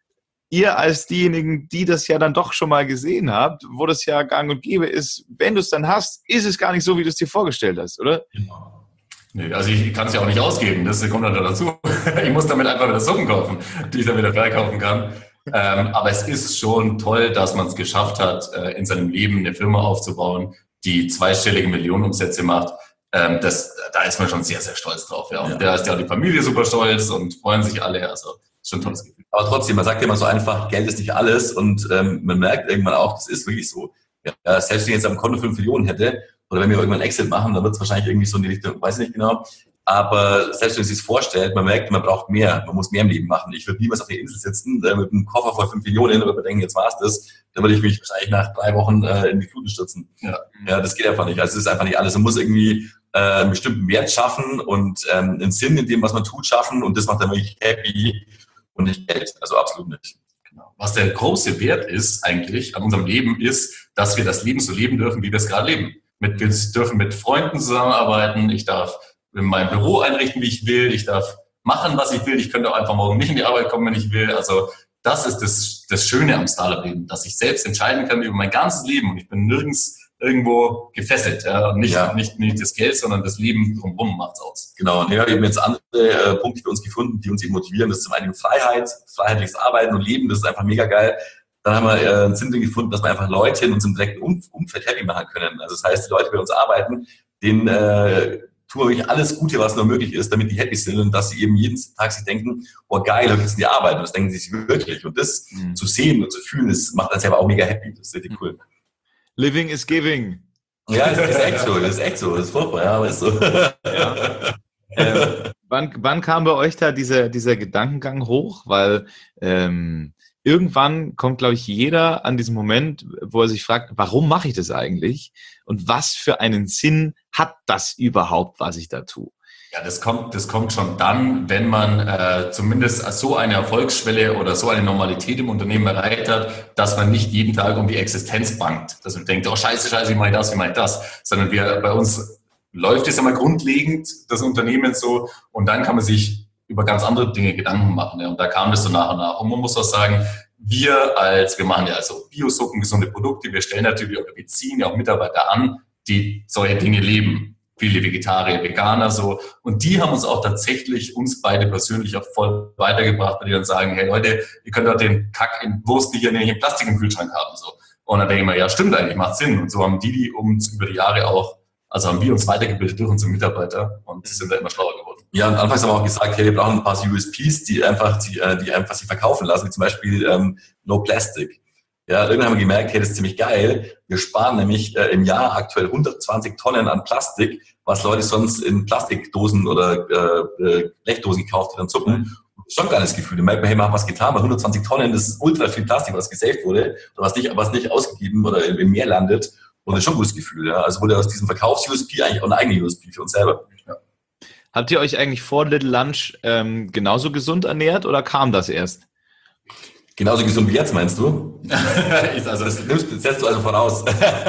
ihr als diejenigen, die das ja dann doch schon mal gesehen habt, wo das ja gang und gäbe ist, wenn du es dann hast, ist es gar nicht so, wie du es dir vorgestellt hast, oder? Genau. Nee, also ich kann es ja auch nicht ausgeben, das kommt dann dazu. Ich muss damit einfach wieder Suppen kaufen, die ich dann wieder verkaufen kann. Ähm, aber es ist schon toll, dass man es geschafft hat, äh, in seinem Leben eine Firma aufzubauen, die zweistellige Millionenumsätze macht. Ähm, das, da ist man schon sehr, sehr stolz drauf. Ja. Und ja. Da ist ja auch die Familie super stolz und freuen sich alle. Also ist schon ein tolles Gefühl. Aber trotzdem, man sagt ja immer so einfach, Geld ist nicht alles und ähm, man merkt irgendwann auch, das ist wirklich so. Ja, selbst wenn ich jetzt am Konto fünf Millionen hätte, oder wenn wir irgendwann Exit machen, dann wird es wahrscheinlich irgendwie so in die Richtung, weiß ich nicht genau. Aber selbst wenn man sich das vorstellt, man merkt, man braucht mehr, man muss mehr im Leben machen. Ich würde niemals auf der Insel sitzen äh, mit einem Koffer voll fünf Millionen und denken, jetzt war's das. Dann würde ich mich wahrscheinlich nach drei Wochen äh, in die Fluten stürzen. Ja. ja, das geht einfach nicht. Also es ist einfach nicht alles. Man muss irgendwie äh, einen bestimmten Wert schaffen und ähm, einen Sinn in dem, was man tut, schaffen. Und das macht dann wirklich happy und nicht Geld. Also absolut nicht. Was der große Wert ist eigentlich an unserem Leben, ist, dass wir das Leben so leben dürfen, wie wir es gerade leben. Mit, wir dürfen mit Freunden zusammenarbeiten, ich darf mein Büro einrichten, wie ich will, ich darf machen, was ich will, ich könnte auch einfach morgen nicht in die Arbeit kommen, wenn ich will. Also das ist das, das Schöne am Startup-Leben, dass ich selbst entscheiden kann über mein ganzes Leben und ich bin nirgends irgendwo gefesselt. Ja? Und nicht, ja. nicht, nicht das Geld, sondern das Leben drumherum macht's aus. Genau, und ja, wir haben jetzt andere äh, Punkte für uns gefunden, die uns eben motivieren. Das ist zum einen Freiheit, freiheitliches Arbeiten und Leben, das ist einfach mega geil. Dann haben wir äh, einen Sinn gefunden, dass wir einfach Leute in unserem direkten um- Umfeld happy machen können. Also das heißt, die Leute, die bei uns arbeiten, denen äh, tun wir wirklich alles Gute, was nur möglich ist, damit die happy sind und dass sie eben jeden Tag sich denken, oh geil, heute geht's in die Arbeit. Und das denken sie sich wirklich. Und das mhm. zu sehen und zu fühlen, das macht uns selber auch mega happy. Das ist richtig cool. Living is giving. Ja, das ist echt so. Das ist echt so. Das ist furchtbar, ja, aber ist so. Ja. ähm, wann, wann kam bei euch da dieser, dieser Gedankengang hoch? Weil ähm, irgendwann kommt, glaube ich, jeder an diesen Moment, wo er sich fragt, warum mache ich das eigentlich? Und was für einen Sinn hat das überhaupt, was ich da tue? Ja, das kommt, das kommt schon dann, wenn man äh, zumindest so eine Erfolgsschwelle oder so eine Normalität im Unternehmen erreicht hat, dass man nicht jeden Tag um die Existenz bangt. Dass man denkt, oh scheiße, scheiße, wie mache ich das, wie mache ich das? Sondern wir, bei uns läuft es einmal grundlegend, das Unternehmen so, und dann kann man sich über ganz andere Dinge Gedanken machen. Ja. Und da kam das so nach und nach. Und man muss auch sagen, wir als, wir machen ja also Bio-Suppen, gesunde Produkte, wir stellen natürlich, oder wir ziehen ja auch Mitarbeiter an, die solche Dinge leben. Viele Vegetarier, Veganer so. Und die haben uns auch tatsächlich, uns beide persönlich auch voll weitergebracht, weil die dann sagen, hey Leute, ihr könnt doch den Kack in Wurst nicht in Plastik im Kühlschrank haben. So. Und dann denke ich mir, ja stimmt eigentlich, macht Sinn. Und so haben die, die uns über die Jahre auch, also haben wir uns weitergebildet durch unsere Mitarbeiter und sind da immer schlauer geworden. Ja, und anfangs haben wir auch gesagt, hey, wir brauchen ein paar U S Ps, die einfach, die, die einfach sich verkaufen lassen, wie zum Beispiel ähm, No Plastic. Ja, irgendwann haben wir gemerkt, hey, das ist ziemlich geil. Wir sparen nämlich äh, im Jahr aktuell hundertzwanzig Tonnen an Plastik, was Leute sonst in Plastikdosen oder äh, Blechdosen gekauft haben, dann zuppen. Mhm. Das ist schon ein geiles Gefühl. Da merkt man, hey, wir haben was getan, weil hundertzwanzig Tonnen, das ist ultra viel Plastik, was gesaved wurde, oder was nicht, was nicht ausgegeben oder im Meer landet. Und das ist schon ein gutes Gefühl. Ja. Also wurde aus diesem Verkaufs-U S P eigentlich auch eine eigene U S P für uns selber. Ja. Habt ihr euch eigentlich vor Little Lunch ähm, genauso gesund ernährt oder kam das erst? Genauso gesund wie jetzt, meinst du? also, das nimmst, setzt du also voraus.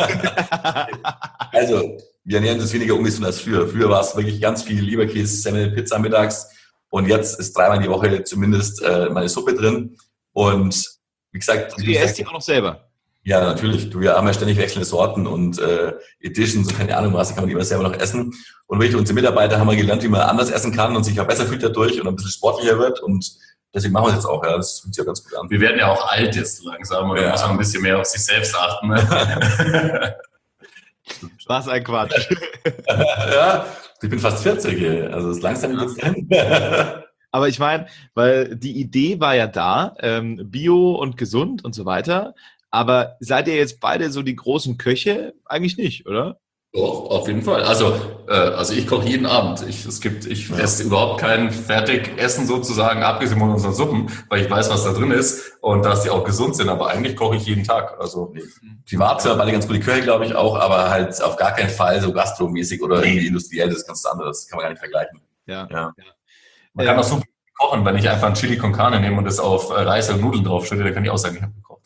Also, wir ernähren uns weniger ungesund als früher. Früher war es wirklich ganz viel Leberkäse, Semmel, Pizza mittags. Und jetzt ist dreimal die Woche zumindest äh, meine Suppe drin. Und wie gesagt... Also ihr esst die auch noch selber? Ja, natürlich. Du, wir haben ja ständig wechselnde Sorten und äh, Editions und keine Ahnung was, da kann man die immer selber noch essen. Und wirklich unsere Mitarbeiter haben wir gelernt, wie man anders essen kann und sich auch besser fühlt dadurch und ein bisschen sportlicher wird. Und deswegen machen wir es jetzt auch, ja. Das fühlt sich ja ganz gut an. Wir werden ja auch alt jetzt langsam, oder ja. Muss man ein bisschen mehr auf sich selbst achten. Ne? Was ein Quatsch. Ja, ich bin fast vierzig, also ist langsam geht's dahin. Aber ich meine, weil die Idee war ja da, ähm, Bio und gesund und so weiter. Aber seid ihr jetzt beide so die großen Köche? Eigentlich nicht, oder? Doch, auf jeden Fall. Also, äh, also ich koche jeden Abend. Ich, es gibt, ich Ja. esse überhaupt kein Fertigessen sozusagen, abgesehen von unseren Suppen, weil ich weiß, was da drin ist und dass die auch gesund sind. Aber eigentlich koche ich jeden Tag. Also Privat sind wir beide ganz gute Köche, glaube ich auch, aber halt auf gar keinen Fall so gastromäßig oder irgendwie industriell, das ist ganz anderes. Das kann man gar nicht vergleichen. Ja. Ja. man kann auch super kochen, wenn ich einfach ein Chili con Carne nehme und das auf äh, Reis und Nudeln draufschütte, dann kann ich auch sagen, ich habe gekocht.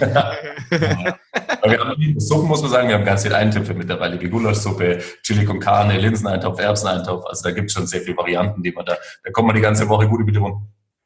Aber wir haben Suppen, muss man sagen, wir haben ganz viele Eintöpfe mittlerweile, wie Gulaschsuppe, Chili con Carne, Linseneintopf, Erbseneintopf. Also da gibt es schon sehr viele Varianten, die man da, da kommt man die ganze Woche gut über die Runden.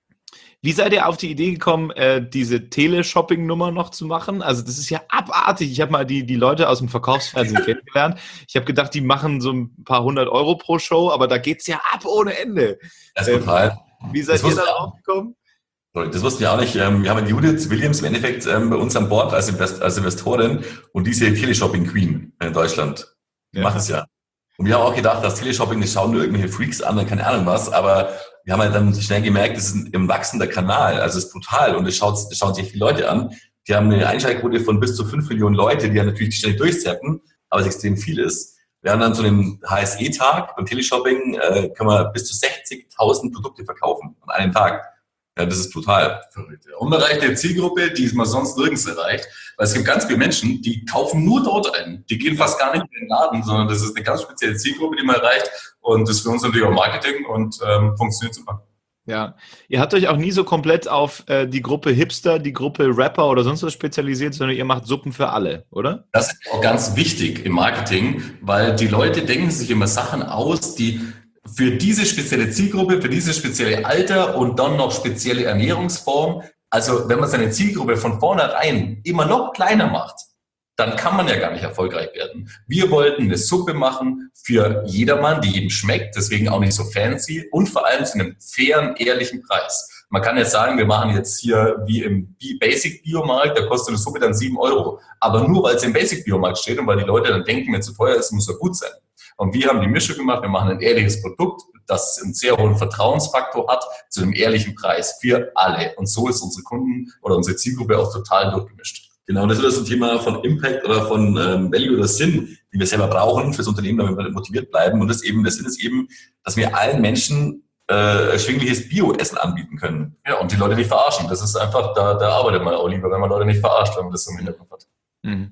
Wie seid ihr auf die Idee gekommen, äh, diese Teleshopping-Nummer noch zu machen? Also das ist ja abartig. Ich habe mal die, die Leute aus dem Verkaufsfernsehen kennengelernt. Ich habe gedacht, die machen so ein paar hundert Euro pro Show, aber da geht's ja ab ohne Ende. Das ist brutal. Wie seid Das ihr wusste da ich drauf gekommen? Sorry, das wussten wir auch nicht. Ähm, Wir haben die Judith Williams im Endeffekt ähm, bei uns an Bord als, Invest als Investorin und diese Teleshopping Queen in Deutschland. Die Ja. macht es ja. Und wir haben auch gedacht, dass Teleshopping, das schauen nur irgendwelche Freaks an und keine Ahnung was, aber wir haben halt dann schnell gemerkt, das ist ein im wachsender Kanal, also es ist brutal und es schaut, es schauen sich viele Leute an. Die haben eine Einschaltquote von bis zu fünf Millionen Leute, die ja natürlich ständig durchzappen, aber es extrem viel ist. Wir haben dann so einen H S E-Tag beim Teleshopping, äh, können wir bis zu sechzigtausend Produkte verkaufen an einem Tag. Ja, das ist brutal. Unerreichte Zielgruppe, die man sonst nirgends erreicht. Weil es gibt ganz viele Menschen, die kaufen nur dort ein. Die gehen fast gar nicht in den Laden, sondern das ist eine ganz spezielle Zielgruppe, die man erreicht. Und das ist für uns natürlich auch Marketing und ähm, funktioniert super. Ja, ihr habt euch auch nie so komplett auf äh, die Gruppe Hipster, die Gruppe Rapper oder sonst was spezialisiert, sondern ihr macht Suppen für alle, oder? Das ist auch ganz wichtig im Marketing, weil die Leute denken sich immer Sachen aus, die für diese spezielle Zielgruppe, für dieses spezielle Alter und dann noch spezielle Ernährungsform. Also wenn man seine Zielgruppe von vornherein immer noch kleiner macht, dann kann man ja gar nicht erfolgreich werden. Wir wollten eine Suppe machen für jedermann, die jedem schmeckt, deswegen auch nicht so fancy und vor allem zu einem fairen, ehrlichen Preis. Man kann jetzt sagen, wir machen jetzt hier wie im Basic-Biomarkt, da kostet eine Suppe dann sieben Euro. Aber nur weil es im Basic-Biomarkt steht und weil die Leute dann denken, wenn es zu teuer ist, muss er gut sein. Und wir haben die Mischung gemacht, wir machen ein ehrliches Produkt, das einen sehr hohen Vertrauensfaktor hat, zu einem ehrlichen Preis für alle. Und so ist unsere Kunden oder unsere Zielgruppe auch total durchgemischt. Genau, und das ist das ein Thema von Impact oder von ähm, Value oder Sinn, die wir selber brauchen fürs Unternehmen, damit wir motiviert bleiben. Und das eben, der Sinn ist eben, dass wir allen Menschen äh, erschwingliches Bio-Essen anbieten können. Ja, und die Leute nicht verarschen. Das ist einfach, da, da arbeitet man auch lieber, wenn man Leute nicht verarscht, wenn man das so im Hintergrund hat. Mhm.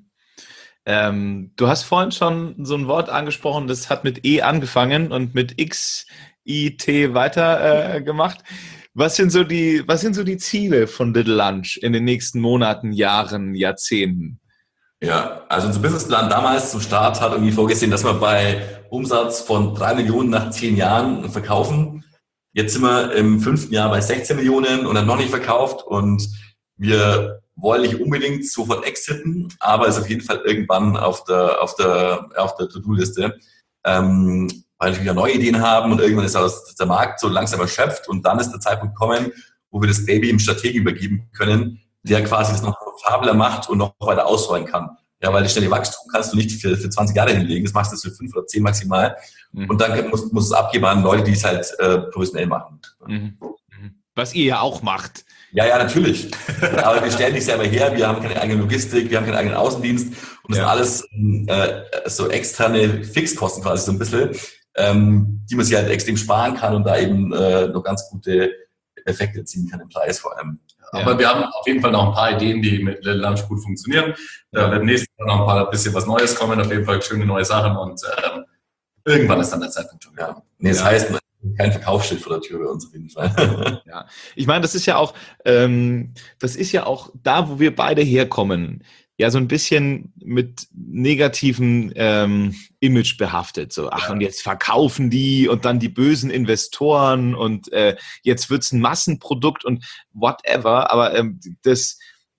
Ähm, du hast vorhin schon so ein Wort angesprochen, das hat mit E angefangen und mit X, I, T weiter äh, gemacht. Was sind so die, was sind so die Ziele von Little Lunch in den nächsten Monaten, Jahren, Jahrzehnten? Ja, also unser Businessplan damals zum Start hat irgendwie vorgesehen, dass wir bei Umsatz von drei Millionen nach zehn Jahren verkaufen. Jetzt sind wir im fünften Jahr bei sechzehn Millionen und dann noch nicht verkauft und wir wollen nicht unbedingt sofort exiten, aber ist auf jeden Fall irgendwann auf der, auf der, auf der To-Do-Liste, ähm, weil wir wieder neue Ideen haben und irgendwann ist aus der Markt so langsam erschöpft und dann ist der Zeitpunkt gekommen, wo wir das Baby im Strategen übergeben können, der quasi das noch profitabler macht und noch weiter ausrollen kann. Ja, weil das schnelle Wachstum kannst du nicht für, für zwanzig Jahre hinlegen, das machst du für fünf oder zehn maximal. Mhm. Und dann muss, muss es abgeben an Leute, die es halt äh, professionell machen. Mhm. Was ihr ja auch macht. Ja, ja, natürlich. Aber wir stellen nicht selber her, wir haben keine eigene Logistik, wir haben keinen eigenen Außendienst und das ja. sind alles äh, so externe Fixkosten quasi so ein bisschen, ähm, die man sich halt extrem sparen kann und da eben äh, noch ganz gute Effekte erzielen kann im Preis vor allem. Ja. Aber wir haben auf jeden Fall noch ein paar Ideen, die mit Little Lunch gut funktionieren. Da wird nächstes Mal noch ein paar bisschen was Neues kommen, auf jeden Fall schöne neue Sachen und ähm, irgendwann ist dann der Zeitpunkt schon wieder. Ja. Nee, das ja. heißt, kein Verkaufsschild vor der Tür bei uns auf jeden Fall. Ja, ich meine, das ist ja auch, ähm, das ist ja auch da, wo wir beide herkommen, ja so ein bisschen mit negativen ähm, Image behaftet. So, ach, ja. und jetzt verkaufen die und dann die bösen Investoren und äh, jetzt wird's ein Massenprodukt und whatever. Aber ähm, das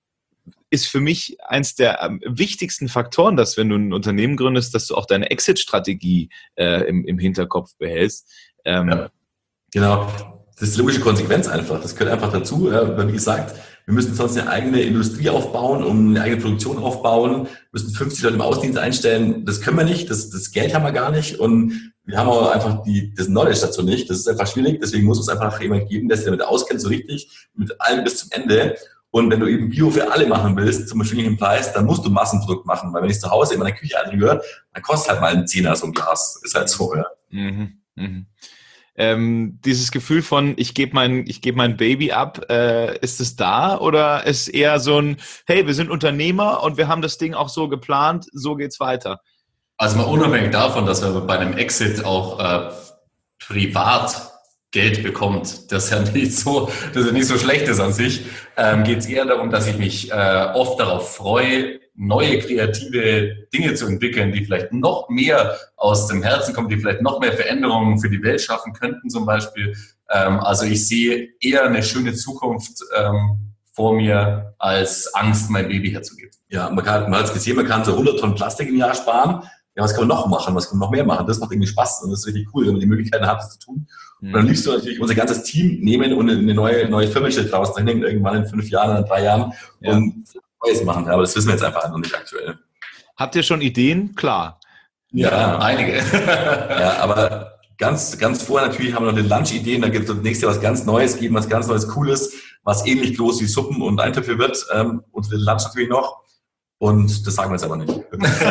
ist für mich eins der ähm, wichtigsten Faktoren, dass wenn du ein Unternehmen gründest, dass du auch deine Exit-Strategie äh, im, im Hinterkopf behältst. Ähm, ja, genau. Das ist logische Konsequenz einfach. Das gehört einfach dazu. Ja, wie gesagt, wir müssen sonst eine eigene Industrie aufbauen, um eine eigene Produktion aufbauen, wir müssen fünfzig Leute im Außendienst einstellen. Das können wir nicht. Das, das Geld haben wir gar nicht. Und wir haben auch einfach die, das Knowledge dazu nicht. Das ist einfach schwierig. Deswegen muss es einfach jemand geben, der sich damit auskennt, so richtig, mit allem bis zum Ende. Und wenn du eben Bio für alle machen willst, zum erschwinglichen Preis, dann musst du Massenprodukt machen. Weil wenn ich zu Hause in meiner Küche anrühre, dann kostet halt mal ein Zehner so ein Glas. Ist halt so, ja. Mhm, mhm. Ähm, dieses Gefühl von, ich gebe mein, ich gebe mein Baby ab, äh, ist es da? Oder ist eher so ein, hey, wir sind Unternehmer und wir haben das Ding auch so geplant, so geht's weiter? Also mal unabhängig davon, dass wir bei einem Exit auch äh, privat Geld bekommt, das ja nicht so, das ja nicht so schlecht ist an sich, ähm, geht es eher darum, dass ich mich äh, oft darauf freue, neue kreative Dinge zu entwickeln, die vielleicht noch mehr aus dem Herzen kommen, die vielleicht noch mehr Veränderungen für die Welt schaffen könnten zum Beispiel. Ähm, also ich sehe eher eine schöne Zukunft ähm, vor mir, als Angst, mein Baby herzugeben. Ja, man, kann, man hat es gesehen, man kann so hundert Tonnen Plastik im Jahr sparen. Ja, was kann man noch machen? Was kann man noch mehr machen? Das macht irgendwie Spaß und das ist richtig cool, wenn man die Möglichkeiten hat, das zu tun. Und dann liebst du natürlich unser ganzes Team nehmen und eine neue, neue Firmenstelle draus hinlegen, irgendwann in fünf Jahren, in drei Jahren ja. und Neues machen. Ja, aber das wissen wir jetzt einfach noch nicht aktuell. Habt ihr schon Ideen? Klar. Ja, ja. Einige. Ja, aber ganz, ganz vorher natürlich haben wir noch eine Lunch-Ideen. Da gibt es das nächste Jahr was ganz Neues geben, was ganz Neues, Cooles, was ähnlich groß wie Suppen und Eintöpfe wird. Ähm, und den Lunch natürlich noch. Und das sagen wir jetzt aber nicht.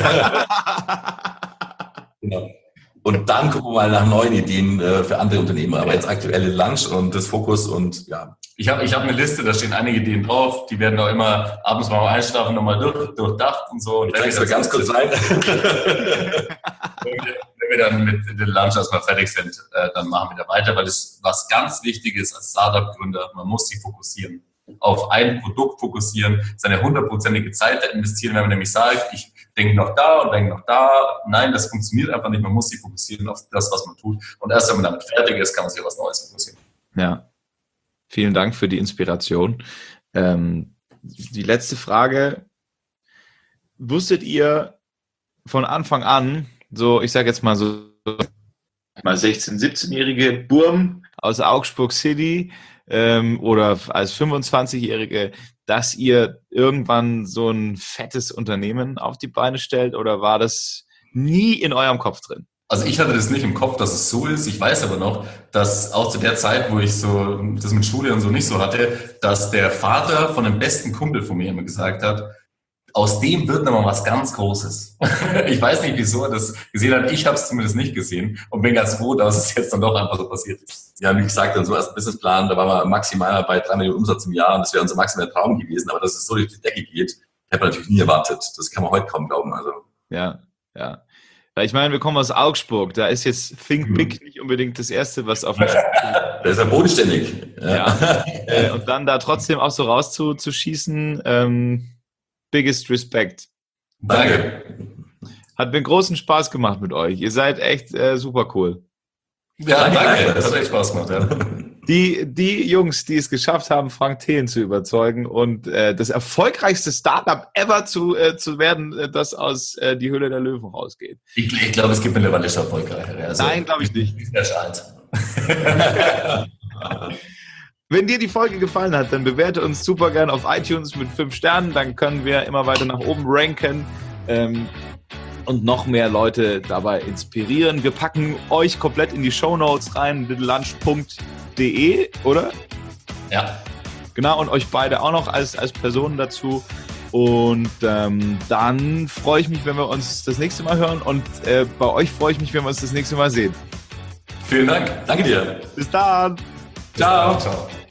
Genau. Und dann gucken wir mal nach neuen Ideen äh, für andere Unternehmen. Aber jetzt aktuelle Lunch und das Fokus und ja. Ich habe ich hab eine Liste, da stehen einige Ideen drauf. Die werden auch immer abends mal Einschlafen nochmal durch, durchdacht und so. Und wenn wir ganz kurz rein. wenn, wir, wenn wir dann mit dem Lunch erstmal fertig sind, äh, dann machen wir da weiter, weil das was ganz wichtig ist als Startup-Gründer. Man muss sich fokussieren. Auf ein Produkt fokussieren, seine hundertprozentige Zeit investieren, wenn man nämlich sagt, ich denke noch da und denke noch da. Nein, das funktioniert einfach nicht. Man muss sich fokussieren auf das, was man tut. Und erst wenn man damit fertig ist, kann man sich auf was Neues fokussieren. Ja, vielen Dank für die Inspiration. Ähm, die letzte Frage. Wusstet ihr von Anfang an, so ich sage jetzt mal so mal sechzehn-, siebzehnjährige Burm aus Augsburg City, Ähm, oder als fünfundzwanzigjährige, dass ihr irgendwann so ein fettes Unternehmen auf die Beine stellt, oder war das nie in eurem Kopf drin? Also ich hatte das nicht im Kopf, dass es so ist. Ich weiß aber noch, dass auch zu der Zeit, wo ich so das mit Schule und so nicht so hatte, dass der Vater von einem besten Kumpel von mir immer gesagt hat, aus dem wird nochmal was ganz Großes. Ich weiß nicht, wieso er das gesehen hat. Ich habe es zumindest nicht gesehen und bin ganz froh, dass es jetzt dann doch einfach so passiert ist. Ja, wie gesagt, dann so als Businessplan, da waren wir maximal bei drei Millionen Umsatz im Jahr und das wäre unser maximaler Traum gewesen. Aber dass es so durch die Decke geht, hätte man natürlich nie erwartet. Das kann man heute kaum glauben. Also. Ja, ja. Ich meine, wir kommen aus Augsburg. Da ist jetzt Think Big nicht unbedingt das Erste, was auf dem Da ist er bodenständig. Ja. Ja. Und dann da trotzdem auch so rauszuschießen, ähm, biggest Respect. Danke. Hat mir großen Spaß gemacht mit euch. Ihr seid echt äh, super cool. Ja, danke. danke. Das hat echt Spaß gemacht. Ja. Die, die Jungs, die es geschafft haben, Frank Thelen zu überzeugen und äh, das erfolgreichste Startup ever zu, äh, zu werden, äh, das aus äh, die Höhle der Löwen rausgeht. Ich, ich glaube, es gibt mittlerweile schon erfolgreichere. Also, Nein, glaube ich nicht. Ist ja alt. Wenn dir die Folge gefallen hat, dann bewerte uns super gerne auf iTunes mit fünf Sternen. Dann können wir immer weiter nach oben ranken ähm, und noch mehr Leute dabei inspirieren. Wir packen euch komplett in die Shownotes rein, littlelunch punkt de, oder? Ja. Genau, und euch beide auch noch als, als Personen dazu. Und ähm, dann freue ich mich, wenn wir uns das nächste Mal hören. Und äh, bei euch freue ich mich, wenn wir uns das nächste Mal sehen. Vielen Dank. Danke dir. Bis dann. Ciao. Ciao.